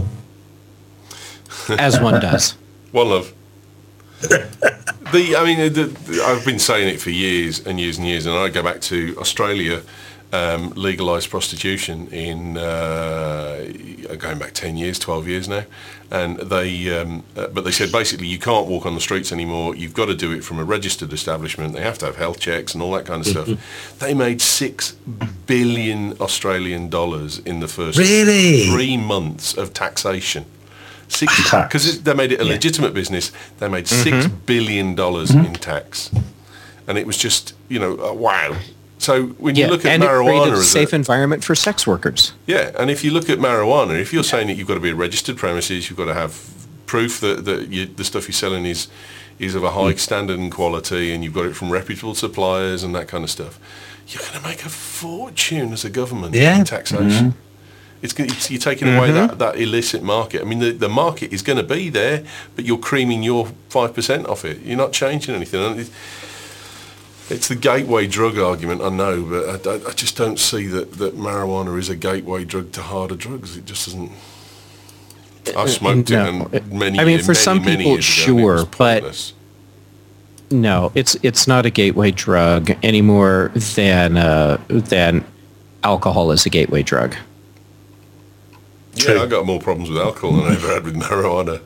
As one does. One love. the, I mean, the, the, I've been saying it for years and years and years, and I go back to Australia, um, legalised prostitution in uh, going back ten years, twelve years now, and they, um, uh, but they said basically you can't walk on the streets anymore. You've got to do it from a registered establishment. They have to have health checks and all that kind of stuff. They made six billion Australian dollars in the first Really? three months of taxation. Six Tax. because they made it a Yeah. legitimate business. They made six billion dollars in tax, and it was just you know uh, wow. So when you Yeah, look at and it created marijuana a as safe a, environment for sex workers. yeah, and if you look at marijuana, if you're saying that you've got to be a registered premises, you've got to have proof that, that you, the stuff you're selling is is of a high standard and quality, and you've got it from reputable suppliers and that kind of stuff, you're going to make a fortune as a government Yeah. in taxation. It's, gonna- it's you're taking away that, that illicit market. I mean, the, the market is going to be there, but you're creaming your five percent off it. You're not changing anything. And it- It's the gateway drug argument, I know, but I, I- I just don't see that, that marijuana is a gateway drug to harder drugs. It just doesn't. I've smoked No. it and many I mean, years, for many, some many people, years ago, and it was sure, but- pointless. no, it's it's not a gateway drug any more than uh, than alcohol is a gateway drug. Yeah, I got more problems with alcohol than I ever had with marijuana.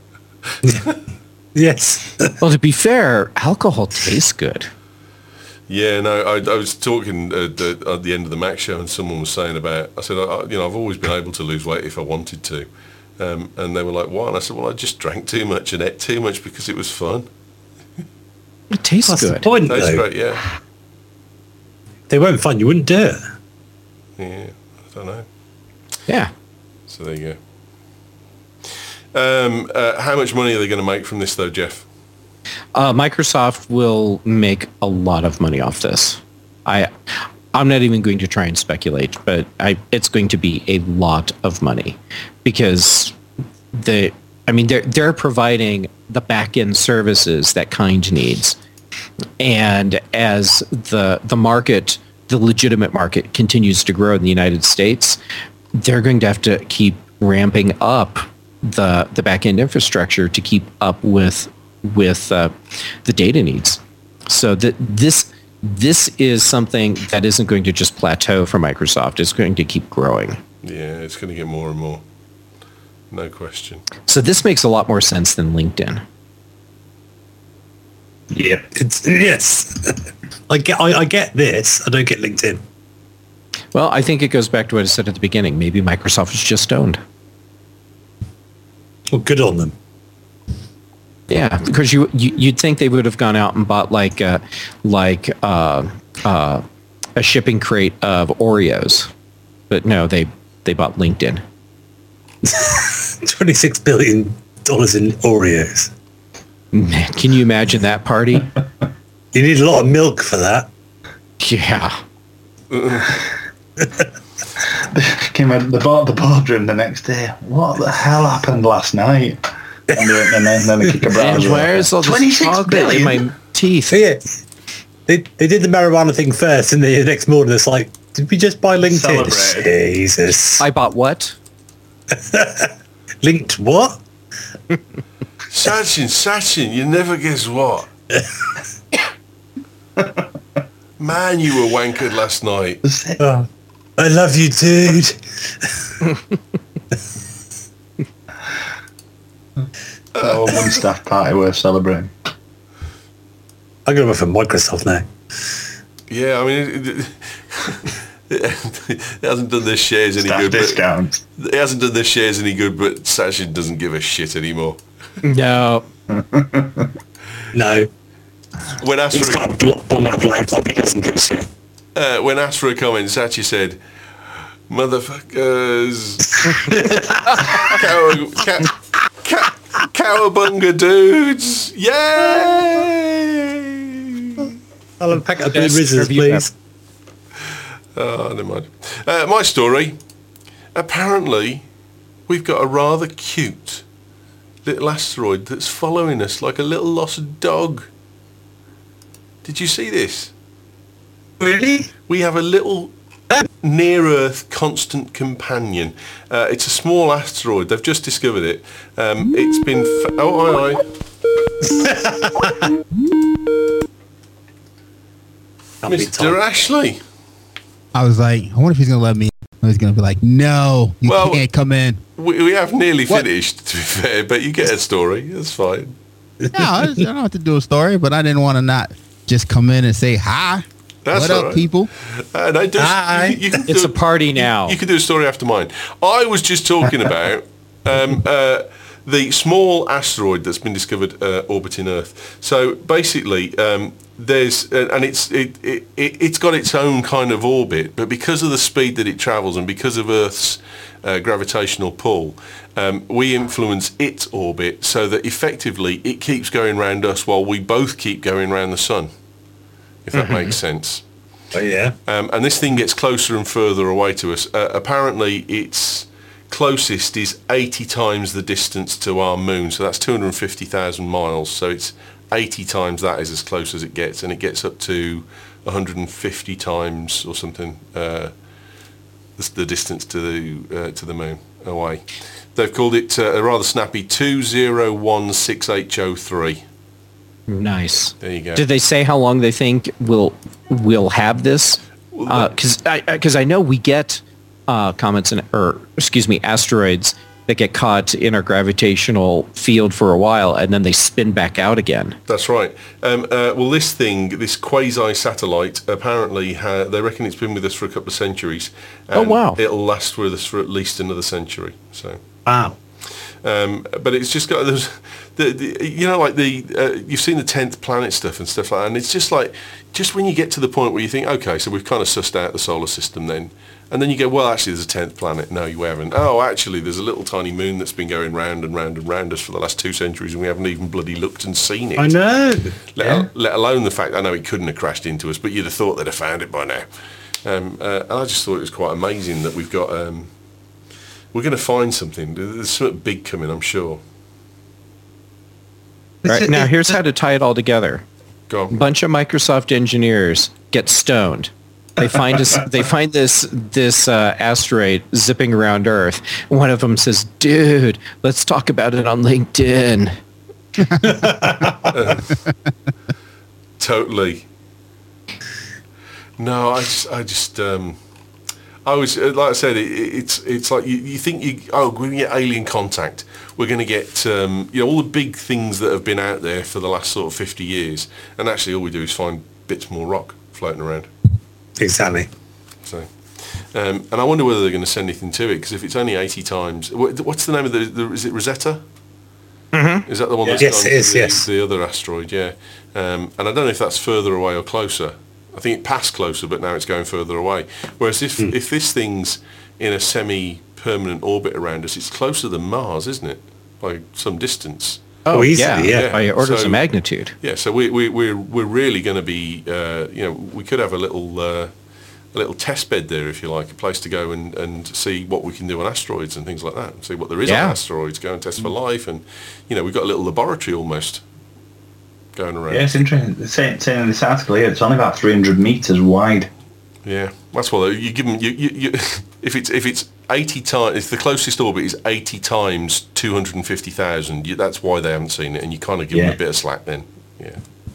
Yes. Well, to be fair, alcohol tastes good. Yeah, no, I, I was talking at the, at the end of the Mac show, and someone was saying about. I said, I, you know, I've always been able to lose weight if I wanted to, um, and they were like, "Why?" And I said, "Well, I just drank too much and ate too much because it was fun." It tastes That's the good. point, Tastes though. great, yeah, They weren't fun. You wouldn't do it. yeah. I don't know. Yeah. So there you go. Um, uh, how much money are they going to make from this, though, Jeff? Uh, Microsoft will make a lot of money off this. I, I'm not even going to try and speculate, but I, it's going to be a lot of money because the, I mean, they're they're providing the back end services that Kind needs, and as the the market, the legitimate market, continues to grow in the United States, they're going to have to keep ramping up the the back end infrastructure to keep up with with uh, the data needs. So that this this is something that isn't going to just plateau for Microsoft. It's going to keep growing. Yeah, it's going to get more and more. No question. So this makes a lot more sense than LinkedIn. Yep. It's, yes. I get. I, I get this. I don't get LinkedIn. Well, I think it goes back to what I said at the beginning. Maybe Microsoft is just owned. Well, good on them. Yeah, because you, you you'd think they would have gone out and bought like uh, like uh, uh, a shipping crate of Oreos, but no, they they bought LinkedIn. Twenty-six billion dollars in Oreos. Man, can you imagine that party? You need a lot of milk for that. Yeah. Came out the board, the boardroom the next day. What the hell happened last night? And then, and then, and then they kick a browser. And where's all this twenty-six chocolate billion in my teeth? So yeah, they they did the marijuana thing first, and the next morning it's like, did we just buy LinkedIn? Celebrate. Jesus. I bought what? Linked what? Sachin, Sachin, you never guess what. Man, you were wankered last night. Oh, I love you, dude. Oh, one staff party worth celebrating. I'm going to work for Microsoft now. Yeah, I mean, it, it, it hasn't done their shares any Staff good. discount. But, it hasn't done their shares any good, but Sachin doesn't give a shit anymore. No. No. When asked He's for got a block on that laptop. He doesn't give a shit. uh, when asked for a comment, Sachi said, "Motherfuckers, cow, cow, cow, cowabunga dudes, yay!" I'll have a packet of Best blue rizzers, review please. Oh, never mind. Uh, my story. Apparently, we've got a rather cute little asteroid that's following us like a little lost dog. Did you see this? Really? We have a little near-Earth constant companion. Uh, it's a small asteroid. They've just discovered it. Um, it's been... Fa- oh, aye, aye. Can't be Mister told. Ashley. I was like, I wonder if he's gonna let me. I was gonna be like, no, you Well- can't come in. We, we have nearly What? finished, to be fair, but you get a story. That's fine. No, I, I don't have to do a story, but I didn't want to not just come in and say hi. That's what all up, right. people? Uh, no, do, Hi. you, you can It's do, a party now. You can do a story after mine. I was just talking about um, uh, the small asteroid that's been discovered uh, orbiting Earth. So basically, um, there's uh, and it's it, it it it's got its own kind of orbit, but because of the speed that it travels and because of Earth's uh, gravitational pull, um, we influence its orbit so that effectively it keeps going round us while we both keep going round the sun. If that makes sense. Oh, yeah. Um, and this thing gets closer and further away to us. Uh, apparently, its closest is eighty times the distance to our moon, so that's two hundred fifty thousand miles. So it's eighty times that is as close as it gets, and it gets up to one hundred fifty times or something uh, the, the distance to the uh, to the moon away. They've called it uh, a rather snappy two zero one six H O three. Nice. There you go. Did they say how long they think we'll we'll have this? Well, Because I because I know we get uh, comets and or excuse me asteroids that get caught in our gravitational field for a while and then they spin back out again. That's right. Um, uh, well, this thing, this quasi-satellite, apparently ha- they reckon it's been with us for a couple of centuries. Oh, And wow. It'll last with us for at least another century. So. Wow. Um, but it's just got those, the, the you know, like the uh, you've seen the tenth planet stuff and stuff like that, and it's just like just when you get to the point where you think, okay, so we've kind of sussed out the solar system, then, and then you go, well, actually, there's a tenth planet. No, you haven't. Oh, actually, there's a little tiny moon that's been going round and round and round us for the last two centuries, and we haven't even bloody looked and seen it. I know. Let, Yeah. let alone the fact, I know it couldn't have crashed into us, but you'd have thought they'd have found it by now. Um, uh, and I just thought it was quite amazing that we've got. Um, we're going to find something. There's something big coming, I'm sure. Right It's- now, it- here's how to tie it all together. Go A on. bunch of Microsoft engineers get stoned. They find us. They find this this uh, asteroid zipping around Earth. One of them says, "Dude, let's talk about it on LinkedIn." Totally. No, I just, I just, um, I was uh, like I said, it, it's it's like you, you think you oh we're going to get alien contact, we're going to get um, you know all the big things that have been out there for the last sort of fifty years, and actually all we do is find bits more rock floating around. Exactly. So, um, and I wonder whether they're going to send anything to it, because if it's only eighty times, what, what's the name of the, the is it Rosetta? Mm-hmm. Is that the one that's Yes, gone it is, to the, yes. the other asteroid? Yeah, um, and I don't know if that's further away or closer. I think it passed closer, but now it's going further away. Whereas if Hmm. if this thing's in a semi-permanent orbit around us, it's closer than Mars, isn't it? By some distance. Oh, easily, yeah. By orders So- of magnitude. Yeah, so we, we, we're we're really going to be, uh, you know, we could have a little uh, a little test bed there, if you like, a place to go and, and see what we can do on asteroids and things like that. See what there is Yeah. on asteroids, go and test for life, and you know, we've got a little laboratory almost going around. Yeah, it's interesting. Saying, saying in this article here, it's only about three hundred meters wide. Yeah, that's why you give them. You, you, you, if it's if it's eighty times, if the closest orbit is eighty times two hundred and fifty thousand, that's why they haven't seen it, and you kind of give them Yeah. a bit of slack then. Yeah.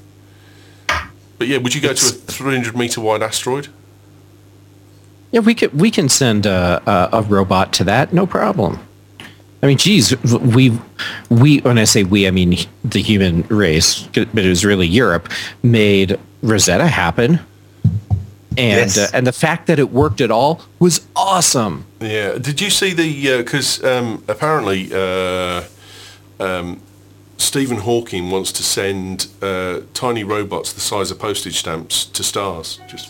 But yeah, would you go to a three hundred meter wide asteroid? Yeah, we could we can send a, a, a robot to that, no problem. I mean, geez, we we when I say we, I mean the human race, but it was really Europe, made Rosetta happen, and Yes. uh, and the fact that it worked at all was awesome. Yeah. Did you see the? Because um, apparently uh, um, Stephen Hawking wants to send uh, tiny robots the size of postage stamps to stars. Just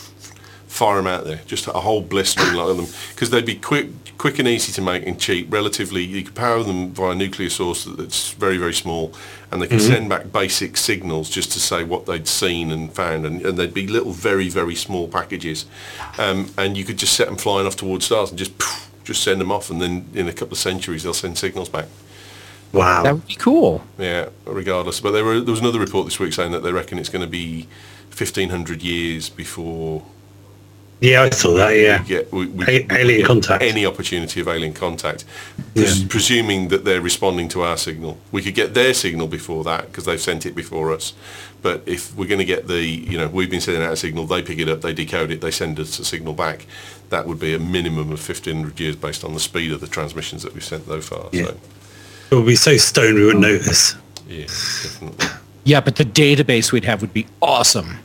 fire them out there. Just a whole blistering lot of them, because they'd be quick, quick and easy to make and cheap. Relatively, you could power them via a nuclear source that's very, very small, and they could send back basic signals just to say what they'd seen and found, and, and they'd be little, very, very small packages, um, and you could just set them flying off towards stars and just poof, just send them off, and then in a couple of centuries they'll send signals back. Wow. That would be cool. Yeah, regardless. But there, were, there was another report this week saying that they reckon it's going to be fifteen hundred years before Yeah, I saw that, yeah. we get, we, we, A- we alien get contact. any opportunity of alien contact, pres- Yeah. presuming that they're responding to our signal. We could get their signal before that because they've sent it before us. But if we're going to get the, you know, we've been sending out a signal, they pick it up, they decode it, they send us a signal back, that would be a minimum of fifteen hundred years based on the speed of the transmissions that we've sent so far. Yeah. So, It would be so stoned we wouldn't notice. yeah, definitely. Yeah, but the database we'd have would be awesome.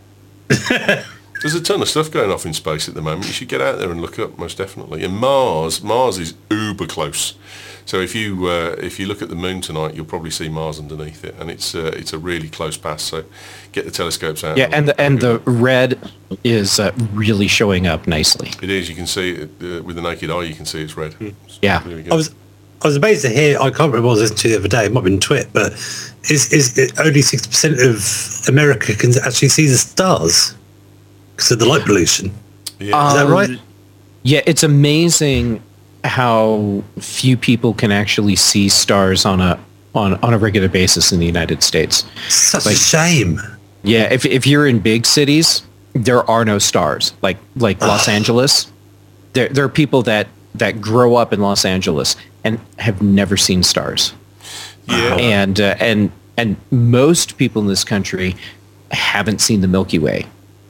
There's a ton of stuff going off in space at the moment. You should get out there and look up, most definitely. And Mars, Mars is uber close. So if you uh, if you look at the moon tonight, you'll probably see Mars underneath it, and it's uh, it's a really close pass. So get the telescopes out. Yeah, and the and the red is uh, really showing up nicely. it is. You can see it uh, with the naked eye. You can see it's red. It's Yeah. really good. I was I was amazed to hear, I can't remember what I was listening to the other day, it might have been Twit, but is, is it only sixty percent of America can actually see the stars because of the light pollution? yeah. Is that Um, right? Yeah, it's amazing how few people can actually see stars on a on, on a regular basis in the United States. Such like- a shame. Yeah, if if you're in big cities, there are no stars. Like like Los Angeles, there there are people that that grow up in Los Angeles and have never seen stars. yeah. And uh, and and most people in this country haven't seen the Milky Way.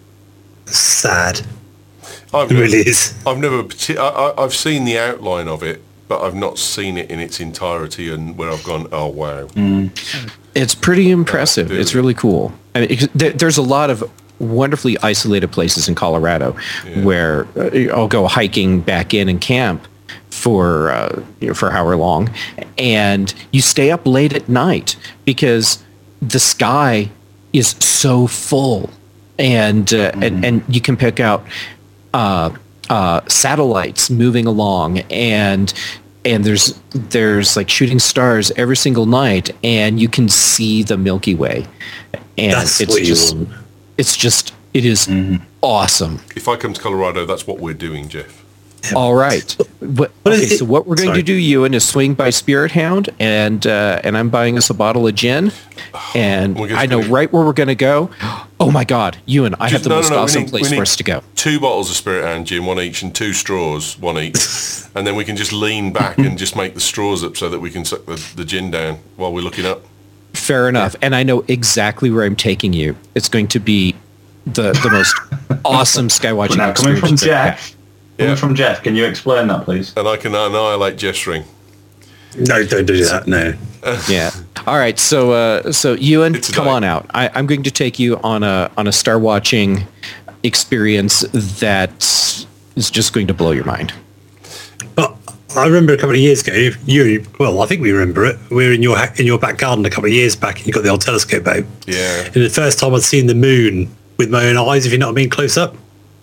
Sad. I've It never, really is. I've never, parti- I, I, I've seen the outline of it, but I've not seen it in its entirety, and where I've gone, oh wow. It's pretty impressive. Yeah, it's really cool. I mean, it, there, there's a lot of wonderfully isolated places in Colorado Yeah. where uh, I'll go hiking back in and camp for uh, you know, for however long, and you stay up late at night because the sky is so full, and uh, and and you can pick out uh, uh, satellites moving along, and and there's there's like shooting stars every single night, and you can see the Milky Way, and That's it's what you just want. it's just it is awesome. If I come to Colorado, that's what we're doing, Jeff. All right. But, What is okay, it- so what we're going sorry. to do, Ewan, is swing by Spirit Hound, and uh, and I'm buying us a bottle of gin, and We're gonna I know do- right where we're going to go. Oh my God, Ewan, I have Just- the no, no, most no, we awesome need- place we for need us to go. Two bottles of Spirit and gin, one each, and two straws, one each. And then we can just lean back and just make the straws up so that we can suck the, the gin down while we're looking up. Fair enough, and I know exactly where I'm taking you. It's going to be the the most awesome skywatching Now, coming from experience. Jeff, coming Yeah. from Jeff, can you explain that, please? And I can annihilate Jeff's ring. No, don't do that. No. Yeah. All right. So, uh, so Ewan, It's a come night. on out. I, I'm going to take you on a on a star watching experience that is just going to blow your mind. But I remember a couple of years ago, you, well, I think we remember it. We were in your ha- in your back garden a couple of years back, and you got the old telescope out. Yeah. And the first time I'd seen the moon with my own eyes, if you know what I mean, close up.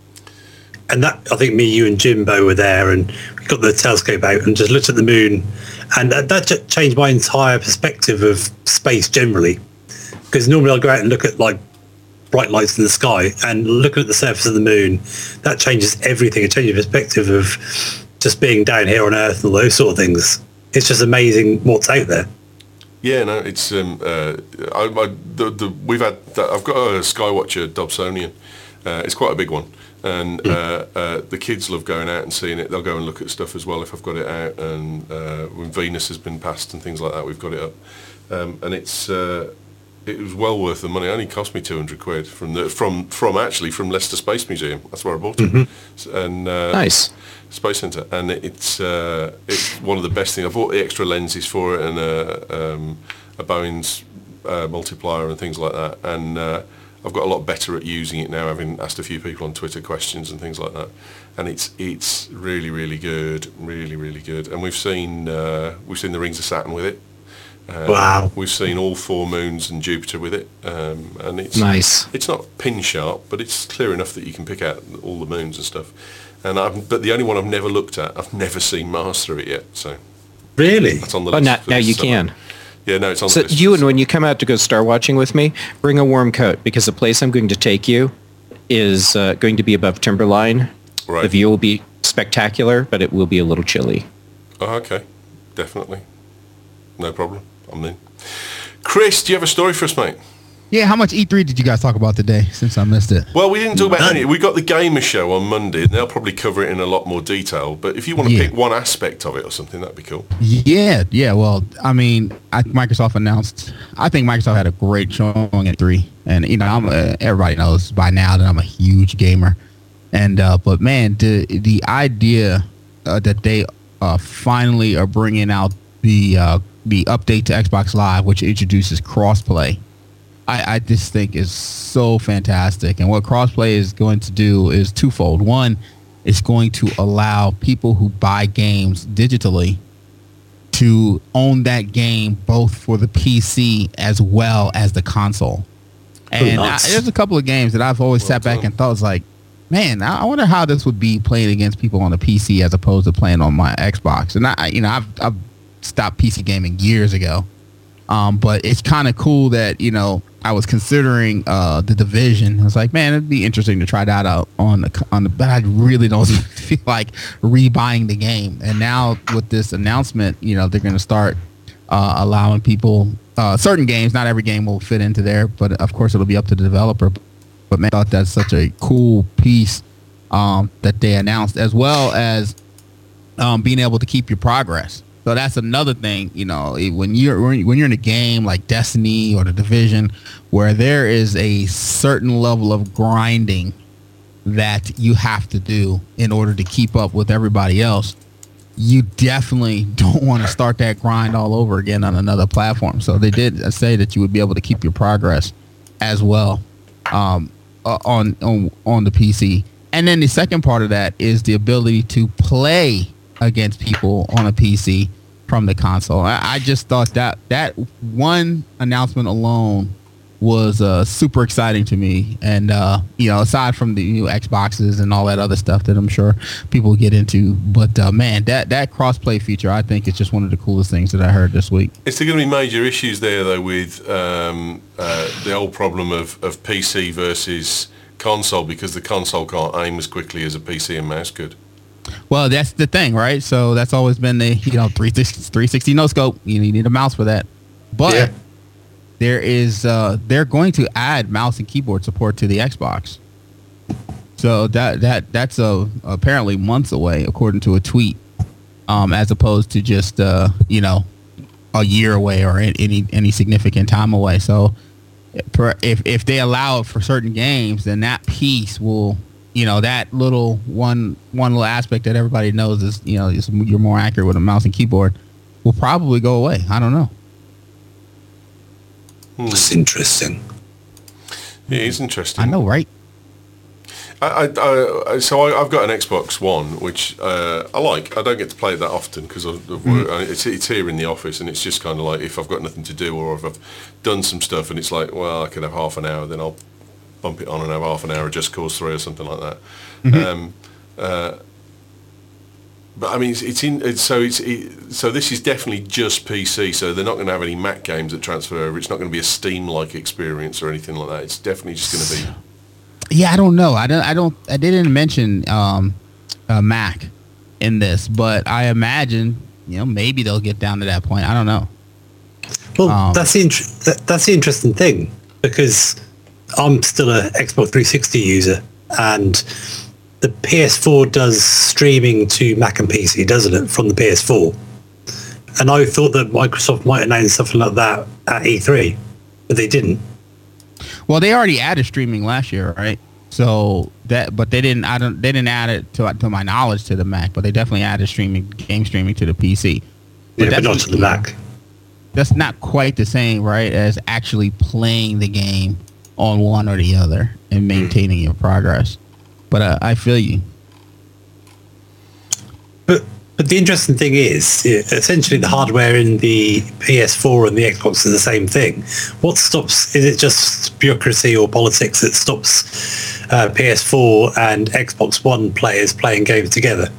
And that, I think me, you and Jimbo were there, and we got the telescope out and just looked at the moon. And that, that ch- changed my entire perspective of space generally. Because normally I'll go out and look at like bright lights in the sky, and looking at the surface of the moon, that changes everything. It changes perspective of just being down here on Earth and all those sort of things. It's just amazing what's out there. Yeah, no, it's um, uh, I, I, the, the we've had I've got a Skywatcher Dobsonian. Uh, it's quite a big one, and uh, uh, the kids love going out and seeing it. They'll go and look at stuff as well if I've got it out, and uh, when Venus has been passed and things like that, we've got it up, um, and it's uh, it was well worth the money. It only cost me two hundred quid from the from from actually from Leicester Space Museum. That's where I bought it, S- and uh, Nice. Space Centre, and it's uh, it's one of the best things. I bought the extra lenses for it and a, um, a Bowen's uh, multiplier and things like that, and uh, I've got a lot better at using it now, having asked a few people on Twitter questions and things like that, and it's it's really really good, really really good. And we've seen uh, we've seen the rings of Saturn with it. Uh, Wow. We've seen all four moons and Jupiter with it, um, and it's Nice. It's not pin sharp, but it's clear enough that you can pick out all the moons and stuff. And I've, but the only one I've never looked at, I've never seen master it yet. So Really? that's on the Oh, list. now, for now this you summer. can. Yeah, no, it's on So the list. Ewan, when you come out to go star watching with me, bring a warm coat, because the place I'm going to take you is uh, going to be above timberline. Right. The view will be spectacular, but it will be a little chilly. Oh, okay, definitely, no problem. I'm in. Chris, do you have a story for us, mate? Yeah, how much E three did you guys talk about today, since I missed it? Well, we didn't talk about None. any. We got the Gamer Show on Monday, and they'll probably cover it in a lot more detail. But if you want to Yeah. pick one aspect of it or something, that'd be cool. Yeah, yeah. Well, I mean, I, Microsoft announced. I think Microsoft had a great showing at three, and you know, I'm uh, everybody knows by now that I'm a huge gamer, and uh, but man, the the idea uh, that they uh, finally are bringing out the uh, the update to Xbox Live, which introduces crossplay. I, I just think is so fantastic. And what crossplay is going to do is twofold. One, it's going to allow people who buy games digitally to own that game both for the P C as well as the console. And nice. I, there's a couple of games that I've always Well sat back done. and thought was like, man, I I wonder how this would be playing against people on the P C as opposed to playing on my Xbox. And I, I- you know, I've, I've stopped P C gaming years ago. Um, but it's kind of cool that, you know, I was considering uh, the Division. I was like, man, it'd be interesting to try that out on the, on the, but I really don't feel like rebuying the game. And now with this announcement, you know, they're going to start uh, allowing people, uh, certain games, not every game will fit into there, but of course it'll be up to the developer. But man, I thought that's such a cool piece um, that they announced, as well as um, being able to keep your progress. So that's another thing, you know, it- when you're when you're in a game like Destiny or the Division, where there is a certain level of grinding that you have to do in order to keep up with everybody else, you definitely don't want to start that grind all over again on another platform. So they did say that you would be able to keep your progress as well um, uh, on, on on the P C. And then the second part of that is the ability to play against people on a P C from the console. I, I just thought that that one announcement alone was uh, super exciting to me. And, uh, you know, aside from the new Xboxes and all that other stuff that I'm sure people get into. But, uh, man, that, that cross-play feature, I think, is just one of the coolest things that I heard this week. Is there going to be major issues there, though, with um, uh, the old problem of, of P C versus console, because the console can't aim as quickly as a P C and mouse could? Well, that's the thing, right? So that's always been the, you know, three sixty no scope. You need a mouse for that. But Yeah. there is, uh, they're going to add mouse and keyboard support to the Xbox. So that that that's uh, apparently months away, according to a tweet, um, as opposed to just, uh, you know, a year away or any any significant time away. So if if they allow it for certain games, then that piece will, you know, that little one one little aspect that everybody knows is, you know, is you're more accurate with a mouse and keyboard, will probably go away. I don't know. That's interesting. It is interesting. I know, right? I, I, I, so I, I've got an Xbox One, which uh, I like. I don't get to play it that often because mm. it's, it's here in the office, and it's just kind of like if I've got nothing to do or if I've done some stuff, and it's like, well, I could have half an hour, then I'll bump it on and have half an hour of Just Cause three or something like that. Mm-hmm. Um, uh, but I mean, it's, it's in. It's, so it's it, so this is definitely just P C. So they're not going to have any Mac games that transfer over. It's not going to be a Steam-like experience or anything like that. It's definitely just going to be. Yeah, I don't know. I don't. I don't. I didn't mention um, uh, Mac in this, but I imagine, you know, maybe they'll get down to that point. I don't know. Well, Um, that's the int- that, that's the interesting thing, because I'm still a Xbox three sixty user, and the P S four does streaming to Mac and P C, doesn't it, from the P S four? And I thought that Microsoft might announce something like that at E three, but they didn't. Well, they already added streaming last year, right? So that, but they didn't. I don't. They didn't add it to to my knowledge to the Mac, but they definitely added streaming, game streaming to the P C. But Yeah, but that's not to the Mac. That's not quite the same, right, as actually playing the game on one or the other and maintaining your progress. But uh, I feel you. But but the interesting thing is, yeah, essentially the hardware in the P S four and the Xbox is the same thing. What stops? Is it just bureaucracy or politics that stops uh, P S four and Xbox One players playing games together?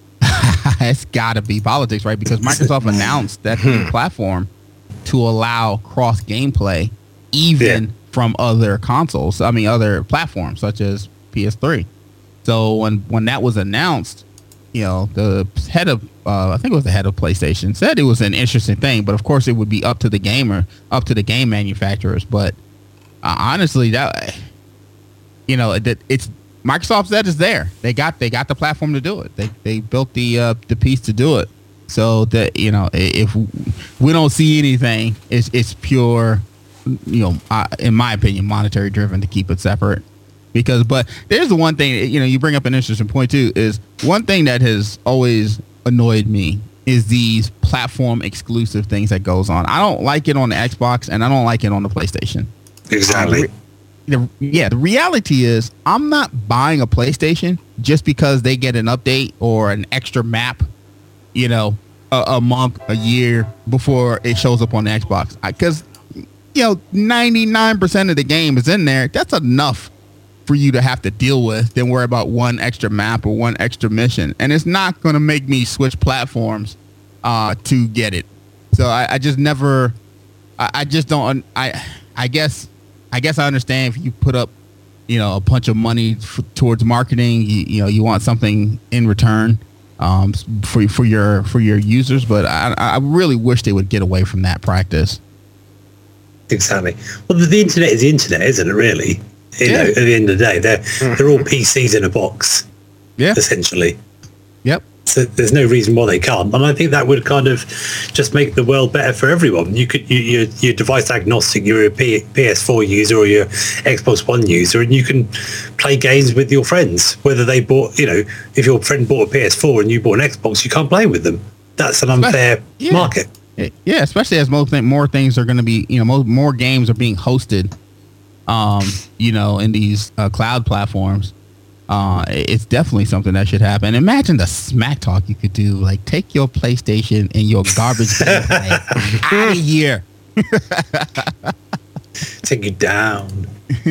It's got to be politics, right? Because Microsoft announced that new platform to allow cross gameplay, even Yeah. from other consoles. I mean, other platforms such as P S three. So when when that was announced, you know, the head of uh, I think it was the head of PlayStation said it was an interesting thing, but of course it would be up to the gamer, up to the game manufacturers. But uh, honestly, that, you know, that it's Microsoft said it's there. They got they got the platform to do it. They they built the uh, the piece to do it. So that, you know, if we don't see anything, it's it's pure, you know, uh, in my opinion, monetary driven to keep it separate. Because, but there's the one thing, you know, you bring up an interesting point too, is one thing that has always annoyed me is these platform exclusive things that goes on. I don't like it on the Xbox and I don't like it on the PlayStation. Exactly. Um, the, yeah, the reality is I'm not buying a PlayStation just because they get an update or an extra map, you know, a, a month, a year before it shows up on the Xbox. Because, you know, ninety-nine percent of the game is in there. That's enough for you to have to deal with, then worry about one extra map or one extra mission. And it's not going to make me switch platforms uh, to get it. So I, I just never, I, I just don't, I I guess, I guess I understand if you put up, you know, a bunch of money f- towards marketing, you, you know, you want something in return um, for, for your, for your users. But I, I really wish they would get away from that practice. Exactly. Well, the, the internet is the internet, isn't it, really? You Yeah. know, at the end of the day, they're, they're all P Cs in a box, Yeah. essentially. Yep. So there's no reason why they can't, and I think that would kind of just make the world better for everyone. You could you, you're, you're device agnostic. You're a P, P S four user or you're Xbox One user, and you can play games with your friends. Whether they bought, you know, if your friend bought a P S four and you bought an Xbox, you can't play with them. That's an unfair yeah. market. Yeah, especially as most th- more things are going to be, you know, more more games are being hosted, um, you know, in these uh, cloud platforms. Uh, it's definitely something that should happen. Imagine the smack talk you could do. Like, take your PlayStation and your garbage gameplay out of here. Take you down.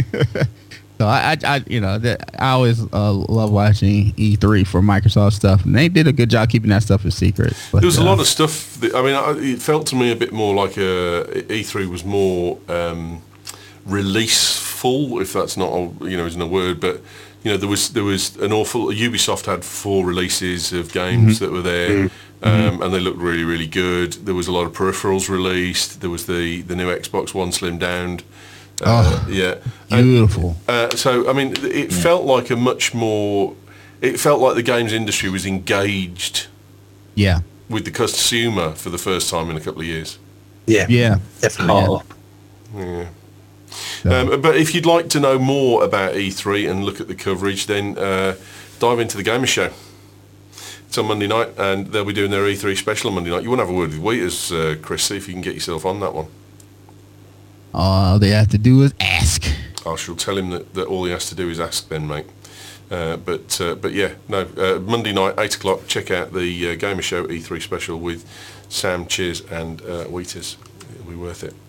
So I, I, I, you know, that I always uh, love watching E three for Microsoft stuff, and they did a good job keeping that stuff a secret. But, there was uh, a lot of stuff. That, I mean, I, it felt to me a bit more like a, E three was more um, releaseful, if that's not, a, you know, isn't a word, but. You know, there was there was an awful. Ubisoft had four releases of games mm-hmm. that were there, mm-hmm. um, and they looked really, really good. There was a lot of peripherals released. There was the, the new Xbox One slimmed down. Uh, oh, yeah, beautiful. And, uh, so, I mean, it yeah. felt like a much more. It felt like the games industry was engaged. Yeah. With the consumer for the first time in a couple of years. Yeah. Yeah. Definitely. Yeah. yeah. Um, but if you'd like to know more about E three and look at the coverage, then uh, dive into the Gamer Show. It's on Monday night, and they'll be doing their E three special on Monday night. You want to have a word with Wheaters, uh, Chris, see if you can get yourself on that one. All they have to do is ask. I shall tell him that, that all he has to do is ask then, mate. Uh, but uh, but yeah, no, uh, Monday night, eight o'clock, check out the uh, Gamer Show E three special with Sam, Chiz and uh, Wheaters. It'll be worth it.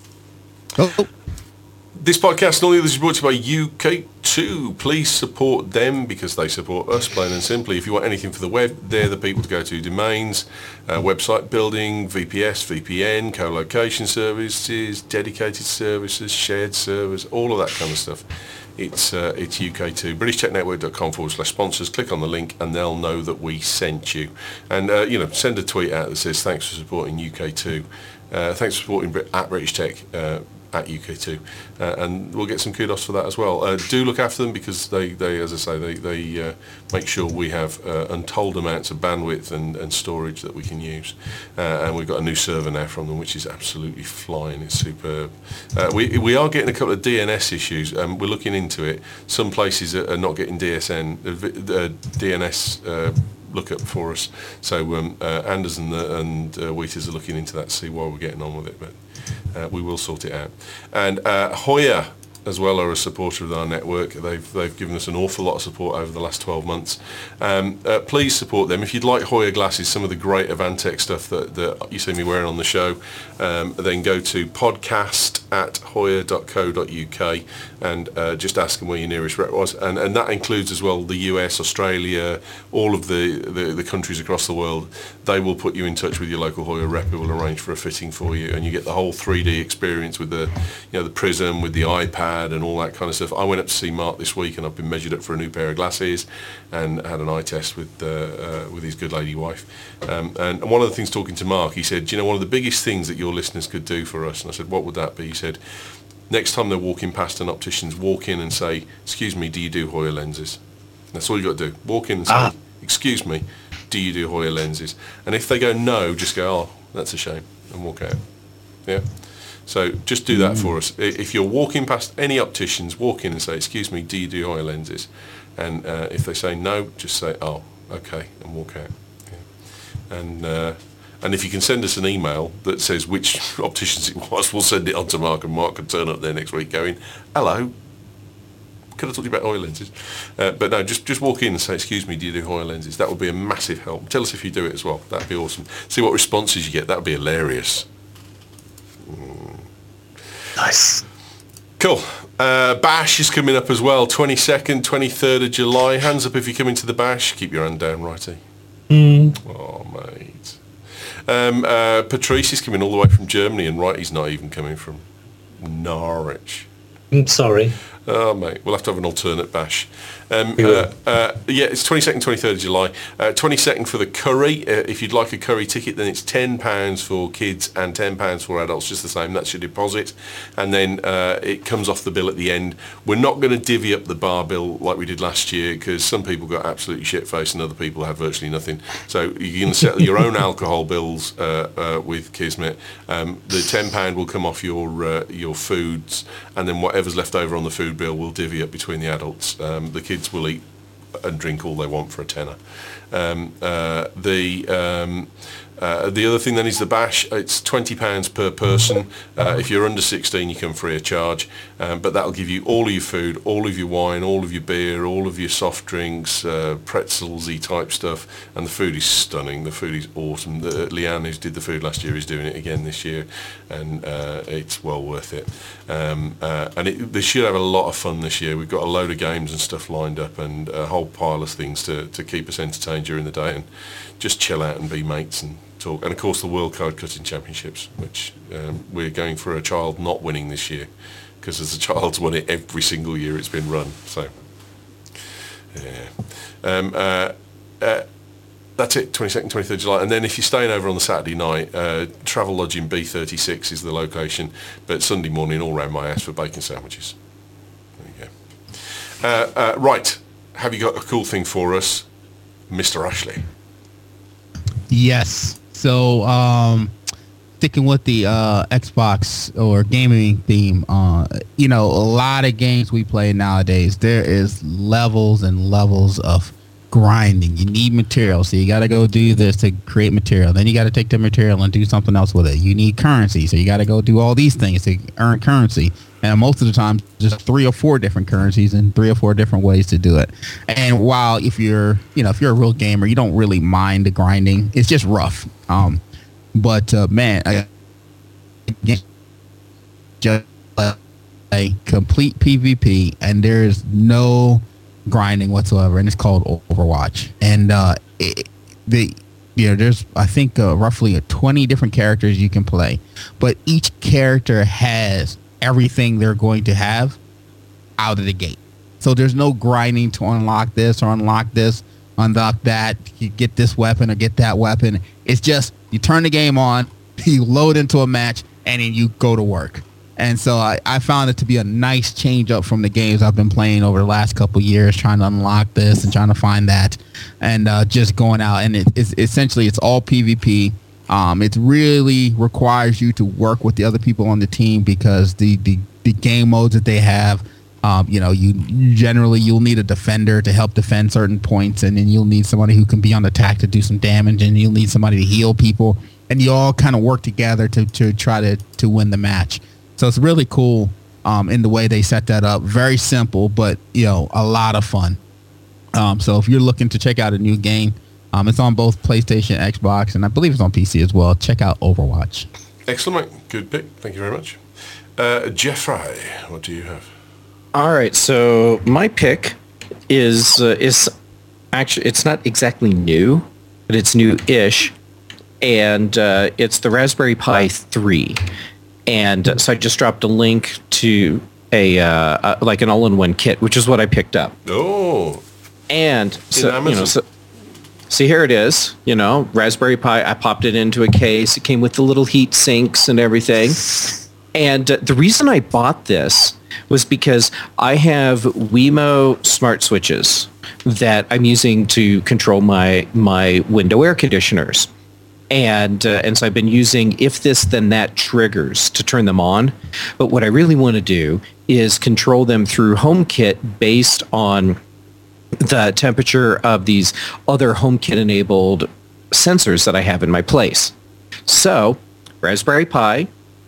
Oh. This podcast and all the others is brought to you by U K two. Please support them because they support us, plain and simply. If you want anything for the web, they're the people to go to. Domains, uh, website building, V P S, V P N, co-location services, dedicated services, shared servers, all of that kind of stuff. It's uh, it's U K two. British Tech Network dot com forward slash sponsors. Click on the link and they'll know that we sent you. And, uh, you know, send a tweet out that says, thanks for supporting U K two. Uh, thanks for supporting Brit- at British Tech. Uh, at U K two, uh, and we'll get some kudos for that as well. Uh, do look after them because they, they as I say, they, they uh, make sure we have uh, untold amounts of bandwidth and, and storage that we can use. Uh, and we've got a new server now from them, which is absolutely flying. It's superb. Uh, we we are getting a couple of D N S issues. Um, we're looking into it. Some places are, are not getting D S N, uh, D N S uh, lookup for us. So um, uh, Anders and, the, and uh, Wheaters are looking into that to see why we're getting on with it. But Uh, we will sort it out. And uh, Hoya as well are a supporter of our network. They've they've given us an awful lot of support over the last twelve months. Um, uh, please support them. If you'd like Hoya glasses, some of the great Avantec stuff that, that you see me wearing on the show, um, then go to podcast at hoya dot co dot uk and uh, just ask them where your nearest rep was. And, and that includes as well the U S, Australia, all of the, the, the countries across the world. They will put you in touch with your local Hoya rep who will arrange for a fitting for you, and you get the whole three D experience with the, you know, the Prism, with the iPad and all that kind of stuff. I went up to see Mark this week and I've been measured up for a new pair of glasses and had an eye test with uh, uh, with his good lady wife. Um, and one of the things, talking to Mark, he said, you know, one of the biggest things that your listeners could do for us, and I said, what would that be? He said, next time they're walking past an optician's, walk in and say, excuse me, do you do Hoya lenses? That's all you got to do. Walk in and say, ah. excuse me, do you do Hoya lenses? And if they go no, just go, oh, that's a shame, and walk out. Yeah. So just do that mm. for us. If you're walking past any opticians, walk in and say, excuse me, do you do Hoya lenses? And uh, if they say no, just say, oh, okay, and walk out. Yeah. And uh, and if you can send us an email that says which opticians it was, we'll send it on to Mark, and Mark can turn up there next week going, hello, could I talk to you about Hoya lenses? Uh, but no, just just walk in and say, excuse me, do you do Hoya lenses? That would be a massive help. Tell us if you do it as well. That'd be awesome. See what responses you get. That would be hilarious. Mm. Nice. Cool. Uh, Bash is coming up as well. twenty-second, twenty-third of July. Hands up if you're coming to the Bash. Keep your hand down, righty. Mm. Oh, mate. Um, uh, Patrice is coming all the way from Germany, and right, he's not even coming from Norwich. I'm sorry. Oh, mate, we'll have to have an alternate bash. Um, uh, uh, yeah, it's twenty-second, twenty-third of July. Uh, twenty-second for the curry. Uh, if you'd like a curry ticket, then it's ten pounds for kids and ten pounds for adults, just the same. That's your deposit. And then uh, it comes off the bill at the end. We're not going to divvy up the bar bill like we did last year because some people got absolutely shit-faced and other people had virtually nothing. So you can settle your own alcohol bills uh, uh, with Kismet. Um, the ten pounds will come off your, uh, your foods, and then whatever's left over on the food bill will divvy up between the adults. Um, the kids will eat and drink all they want for a tenner. Um, uh, the um, uh, the other thing then is the bash. It's twenty pounds per person. Uh, if you're under sixteen, you come free of charge. Um, but that'll give you all of your food, all of your wine, all of your beer, all of your soft drinks, uh, pretzels-y type stuff. And the food is stunning. The food is awesome. The, Leanne, who did the food last year, is doing it again this year. And uh, it's well worth it. Um, uh, and it, they should have a lot of fun this year. We've got a load of games and stuff lined up and a whole pile of things to, to keep us entertained during the day and just chill out and be mates and talk. And of course the World Card Cutting Championships, which um, we're going for a child not winning this year because as a child's won it every single year it's been run. So yeah. Um, uh, uh, that's it, twenty-second, twenty-third of July. And then if you're staying over on the Saturday night, uh, Travel Lodge in B thirty-six is the location. But Sunday morning, all round my house for bacon sandwiches. There you go. Uh, uh, right, have you got a cool thing for us, Mister Ashley? Yes. So, um, sticking with the uh, Xbox or gaming theme, uh, you know, a lot of games we play nowadays, there is levels and levels of grinding. You need material, so you got to go do this to create material. Then you got to take the material and do something else with it. You need currency, so you got to go do all these things to earn currency. And most of the time, just three or four different currencies and three or four different ways to do it. And while if you're, you know, if you're a real gamer, you don't really mind the grinding. It's just rough. Um, but uh, man, I, just a complete PvP, and there's no grinding whatsoever, and it's called Overwatch. And uh it, the you know there's I think uh, roughly uh, twenty different characters you can play, but each character has everything they're going to have out of the gate. So there's no grinding to unlock this or unlock this, unlock that, you get this weapon or get that weapon. It's just you turn the game on, you load into a match, and then you go to work. And so I, I found it to be a nice change up from the games I've been playing over the last couple of years, trying to unlock this and trying to find that, and uh, just going out. And it, it's essentially it's all PvP. Um, it really requires you to work with the other people on the team because the, the, the game modes that they have, um, you know, you generally you'll need a defender to help defend certain points, and then you'll need somebody who can be on attack to do some damage, and you'll need somebody to heal people, and you all kind of work together to, to try to, to win the match. So it's really cool um, in the way they set that up. Very simple, but, you know, a lot of fun. Um, so if you're looking to check out a new game, um, it's on both PlayStation, Xbox, and I believe it's on P C as well. Check out Overwatch. Excellent, mate. Good pick. Thank you very much. Uh, Jeffrey, what do you have? All right, so my pick is uh, is actually it's not exactly new, but it's new-ish, and uh, it's the Raspberry Pi three. And uh, so I just dropped a link to a uh, uh, like an all-in-one kit, which is what I picked up. Oh, and so Amazon. you know, so see here it is. You know, Raspberry Pi. I popped it into a case. It came with the little heat sinks and everything. And uh, the reason I bought this was because I have Wemo smart switches that I'm using to control my my window air conditioners. And uh, and so I've been using if this then that triggers to turn them on. But what I really want to do is control them through HomeKit based on the temperature of these other HomeKit enabled sensors that I have in my place. So Raspberry Pi,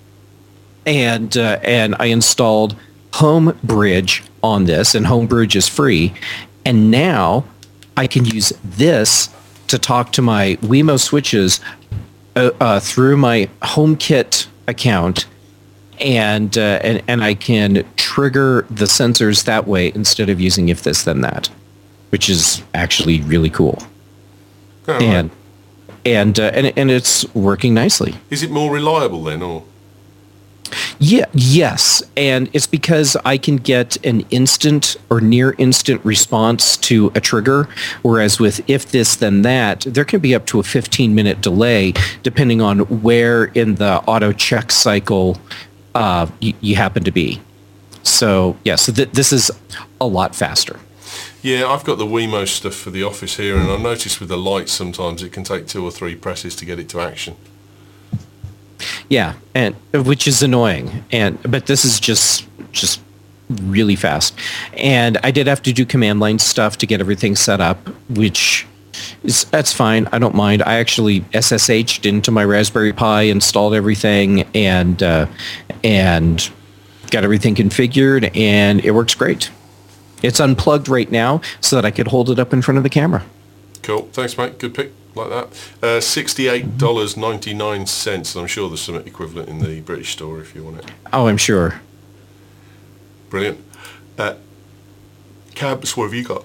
and uh, and I installed Homebridge on this, and Homebridge is free. And now I can use this to talk to my Wemo switches uh, uh, through my HomeKit account, and, uh, and and I can trigger the sensors that way instead of using if this then that, which is actually really cool. Oh, and right. and uh, and and it's working nicely. Is it more reliable then, or? Yeah, yes. And it's because I can get an instant or near instant response to a trigger, whereas with if this then that, there can be up to a fifteen minute delay depending on where in the auto check cycle uh, you, you happen to be. So, yeah, so th- this is a lot faster. Yeah, I've got the Wemo stuff for the office here, and I've noticed with the lights sometimes it can take two or three presses to get it to action. Yeah, and which is annoying. And but this is just just really fast. And I did have to do command line stuff to get everything set up, which is that's fine. I don't mind. I actually S S H'd into my Raspberry Pi, installed everything, and uh, and got everything configured, and it works great. It's unplugged right now so that I could hold it up in front of the camera. Cool. Thanks, mate. Good pick. Like that. Uh, sixty-eight dollars and ninety-nine cents. I'm sure there's some equivalent in the British store if you want it. Oh, I'm sure. Brilliant. Uh, Cabs, what have you got?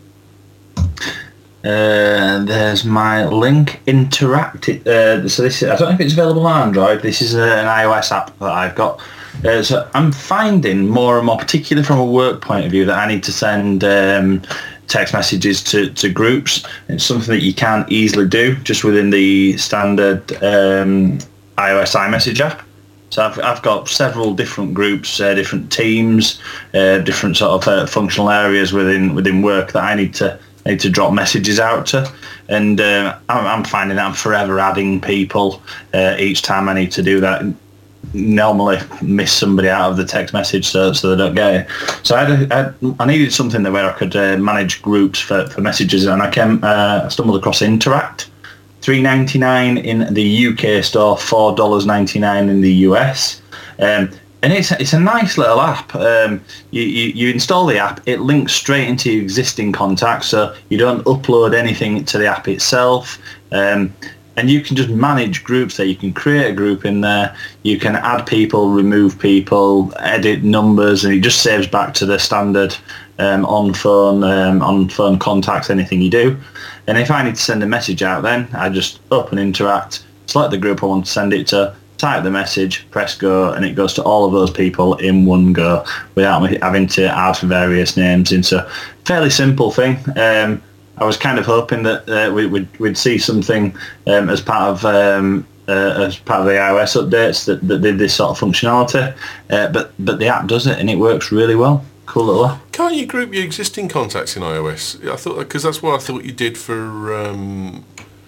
Uh, there's my Link Interact. Uh, so this is, I don't know if it's available on Android. This is uh, an iOS app that I've got. Uh, so I'm finding more and more, particularly from a work point of view, that I need to send um, text messages to, to groups. It's something that you can't easily do just within the standard um, iOS iMessage app. So I've, I've got several different groups, uh, different teams, uh, different sort of uh, functional areas within within work that I need to I need to drop messages out to. And uh, I'm, I'm finding that I'm forever adding people uh, each time I need to do that. Normally miss somebody out of the text message so, so they don't get it. So I, had a, I, had, I needed something that where I could uh, manage groups for, for messages, and I came uh, stumbled across Interact. three dollars and ninety-nine cents in the U K store, four dollars and ninety-nine cents in the U S. Um, and it's it's a nice little app. Um, you, you, you install the app, it links straight into your existing contacts, so you don't upload anything to the app itself. Um, and you can just manage groups there. You can create a group in there. You can add people, remove people, edit numbers, and it just saves back to the standard um, on phone, um, on phone contacts, anything you do. And if I need to send a message out, then I just open Interact, select the group I want to send it to, type the message, press go, and it goes to all of those people in one go without me having to add various names in. So fairly simple thing. Um, I was kind of hoping that uh, we, we'd, we'd see something um, as part of um, uh, as part of the iOS updates that, that did this sort of functionality, uh, but but the app does it and it works really well. Cool little app. Can't you group your existing contacts in iOS? I thought because that's what I thought you did for um,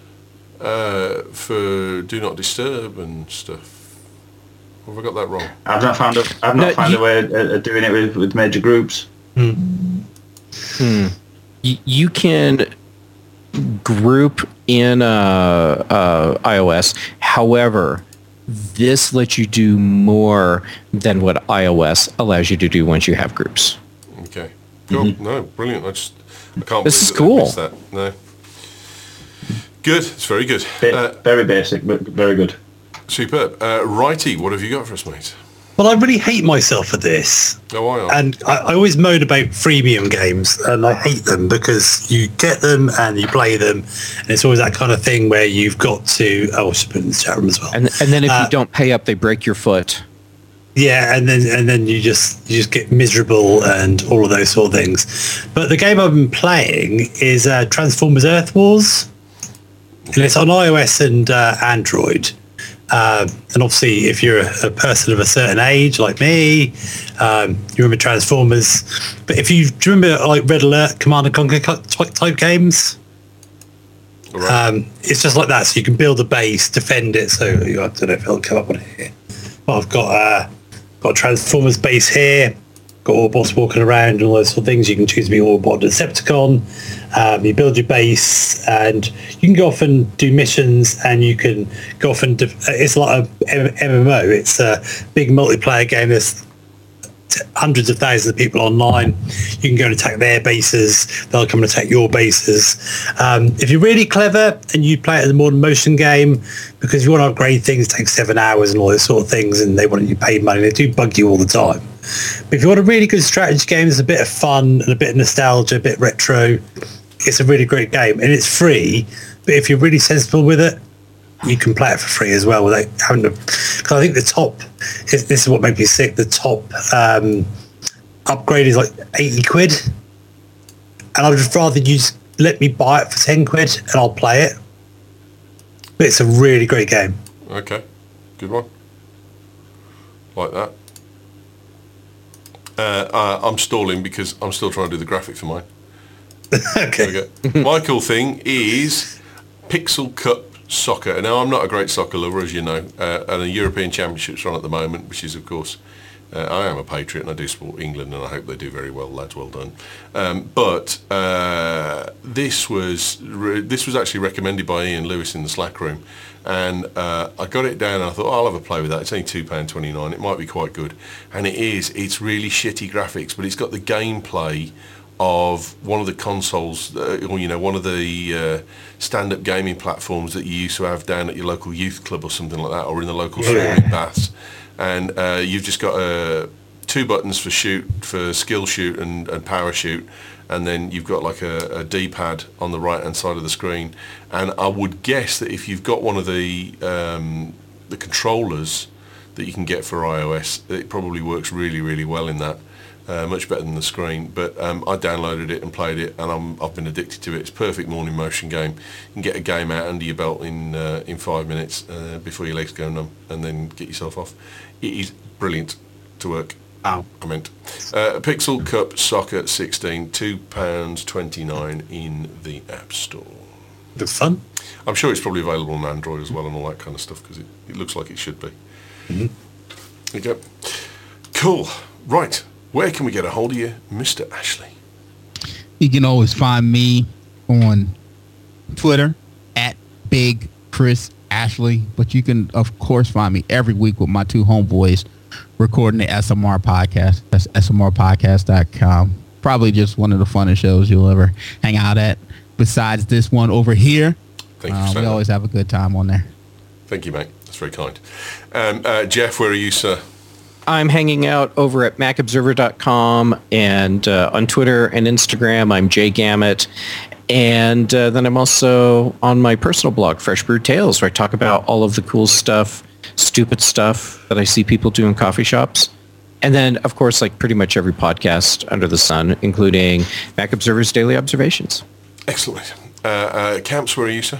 uh, for Do Not Disturb and stuff. Or have I got that wrong? I've not found a I've not No, found you- a way of, of doing it with, with major groups. Hmm. Y- you can group in uh, uh, iOS. However, this lets you do more than what iOS allows you to do once you have groups. Okay. Cool. Mm-hmm. No, brilliant. I just I can't This is believe that I cool. missed that. No. Good. It's very good. Bit, Uh, very basic, but very good. superb. Uh, Righty, what have you got for us, mate? Well, I really hate myself for this. Oh, I are. And I, I always moan about freemium games, and I hate them because you get them and you play them, and it's always that kind of thing where you've got to. Oh, I should put it in the chat room as well. And and then if Uh, you don't pay up, they break your foot. Yeah, and then and then you just you just get miserable and all of those sort of things. But the game I've been playing is uh, Transformers Earth Wars, and it's on iOS and uh, Android. Uh, and obviously, if you're a, a person of a certain age, like me, um, you remember Transformers. But if you do you remember like Red Alert, Command and Conquer type type games, All right. um, it's just like that. So you can build a base, defend it. So I don't know if it'll come up on here. But I've got uh, got a Transformers base here. Got Autobots walking around and all those sort of things. You can choose to be Autobot, Decepticon. Um, you build your base, and you can go off and do missions, and you can go off and def- it's like a M M O. It's a big multiplayer game. There's t- hundreds of thousands of people online. You can go and attack their bases. They'll come and attack your bases. Um, if you're really clever and you play it as a modern motion game, because if you want to upgrade things, it takes seven hours and all those sort of things, and they want you to pay money. They do bug you all the time. But if you want a really good strategy game, there's a bit of fun and a bit of nostalgia, a bit retro. It's a really great game, and it's free. But if you're really sensible with it, you can play it for free as well without having to. Because I think the top this, this is what made me sick. The top um, upgrade is like eighty quid. And I'd just rather you just let me buy it for ten quid and I'll play it. But it's a really great game. Okay, good one. Like that. Uh, uh, I'm stalling because I'm still trying to do the graphic for mine. Okay. Okay. My cool thing is Pixel Cup Soccer. Now, I'm not a great soccer lover, as you know, uh, and the European Championships are on at the moment, which is, of course, uh, I am a patriot and I do support England and I hope they do very well, lads, well done. Um, but uh, this was re- this was actually recommended by Ian Lewis in the Slack room. And uh, I got it down and I thought, oh, I'll have a play with that. It's only two pounds twenty-nine. It might be quite good. And it is. It's really shitty graphics, but it's got the gameplay of one of the consoles, uh, or, you know, one of the uh, stand-up gaming platforms that you used to have down at your local youth club or something like that, or in the local swimming baths. And uh, you've just got uh, two buttons for shoot, for skill shoot and, and power shoot. And then you've got like a, a D-pad on the right-hand side of the screen. And I would guess that if you've got one of the um, the controllers that you can get for iOS, it probably works really, really well in that. Uh, much better than the screen. But um, I downloaded it and played it, and I'm, I've been addicted to it. It's a perfect morning motion game. You can get a game out under your belt in uh, in five minutes uh, before your legs go numb, and then get yourself off. It is brilliant to work. Wow. I meant. Uh, Pixel Cup Soccer sixteen, two pounds twenty-nine in the App Store. Good fun. I'm sure it's probably available on Android as well and all that kind of stuff because it, it looks like it should be. Mm-hmm. There you go. Cool. Right. Where can we get a hold of you, Mister Ashley? You can always find me on Twitter at Big Chris Ashley, but you can, of course, find me every week with my two homeboys recording the S M R podcast. That's S M R podcast dot com. Probably just one of the funnest shows you'll ever hang out at. Besides this one over here, Thank you uh, so we much. always have a good time on there. Thank you, mate. That's very kind. Um, uh, Jeff, where are you, sir? I'm hanging out over at mac observer dot com and uh, on Twitter and Instagram, I'm Jay Gamet. And uh, then I'm also on my personal blog, Fresh Brew Tales, where I talk about all of the cool stuff, stupid stuff that I see people do in coffee shops. And then, of course, like pretty much every podcast under the sun, including Mac Observer's Daily Observations. Excellent. Uh, uh, Camps, where are you, sir?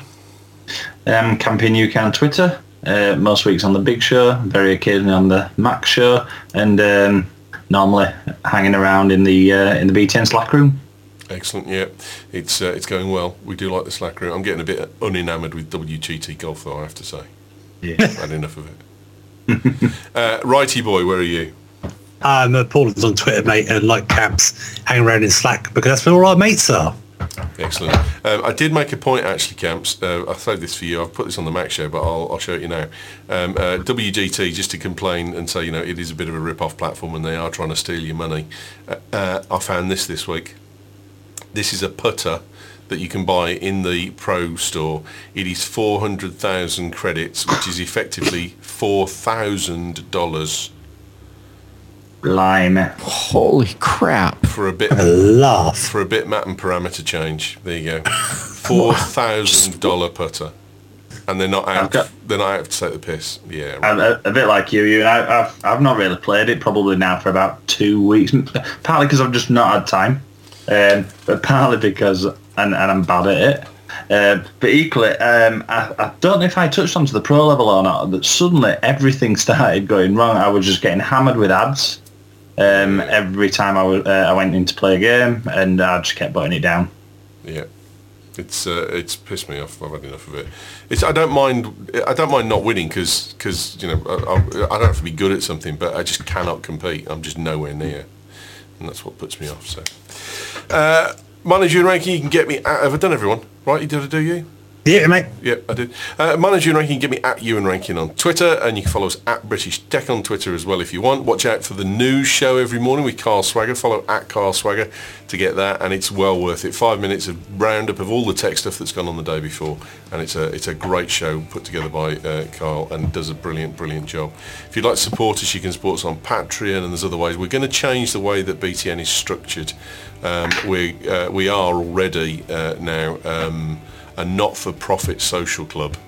Um, Camping U K on Twitter. Uh, most weeks on the Big Show, very occasionally on the Mac Show, and um, normally hanging around in the uh, in the B T N Slack room. Excellent. Yeah, it's uh, it's going well. We do like the Slack room. I'm getting a bit unenamoured with W G T Golf, though, I have to say. Yeah. I've had enough of it. uh, Righty boy, where are you? I'm uh, Paul's on Twitter, mate, and like Camps, hang around in Slack because that's where all our mates are. Excellent. Um, I did make a point, actually, Camps. Uh, I saved this for you. I've put this on the Mac Show, but I'll, I'll show it you now. Um, uh, W G T, just to complain and say, you know, it is a bit of a rip-off platform and they are trying to steal your money. Uh, uh, I found this this week. This is a putter that you can buy in the Pro Store. It is four hundred thousand credits, which is effectively four thousand dollars. Blimey. Holy crap. For a bit A laugh. for a bitmap and parameter change. There you go. Four thousand dollar putter. And they're not out got- they're not out to take the piss. Yeah. Right. I'm a, a bit like you, you. And I, I've I've not really played it probably now for about two weeks. Partly because I've just not had time, um, but partly because and, and I'm bad at it. Uh, but equally, um, I, I don't know if I touched onto the pro level or not. That suddenly everything started going wrong. I was just getting hammered with ads um, every time I, w- uh, I went in to play a game, and I just kept putting it down. Yeah. It's uh, it's pissed me off. I've had enough of it. It's I don't mind I don't mind not winning because you know I, I, I don't have to be good at something, but I just cannot compete. I'm just nowhere near, and that's what puts me off. So, uh, manager and ranking, you can get me. At, have I done everyone? Right, you did I do you? Yeah, mate. Yep, I did. Uh, manager and ranking, get me at Ewan Rankin on Twitter, and you can follow us at British Tech on Twitter as well if you want. Watch out for the news show every morning with Carl Swagger. Follow at Carl Swagger to get that, and it's well worth it. Five minutes of roundup of all the tech stuff that's gone on the day before, and it's a it's a great show put together by uh, Carl, and does a brilliant, brilliant job. If you'd like to support us, you can support us on Patreon, and there's other ways. We're going to change the way that B T N is structured. Um, we uh, we are already uh, now. Um, a not-for-profit social club,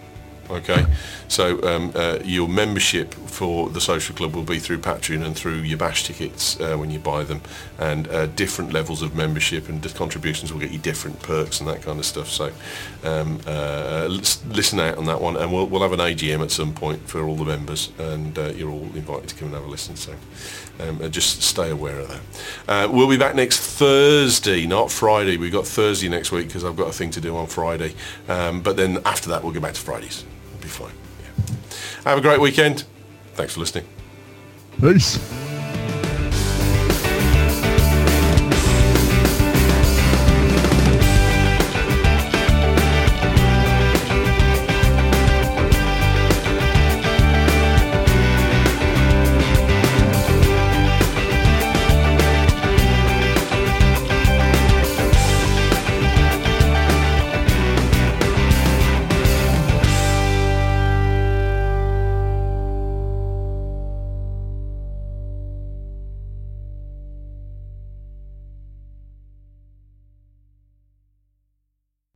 Okay, so um, uh, your membership for the social club will be through Patreon and through your bash tickets uh, when you buy them, and uh, different levels of membership and contributions will get you different perks and that kind of stuff. So um, uh, listen out on that one, and we'll, we'll have an A G M at some point for all the members, and uh, you're all invited to come and have a listen. So um, uh, just stay aware of that. Uh, we'll be back next Thursday, not Friday. We've got Thursday next week because I've got a thing to do on Friday, um, but then after that we'll go back to Fridays. Be fine. Yeah. Have a great weekend. Thanks for listening. Peace.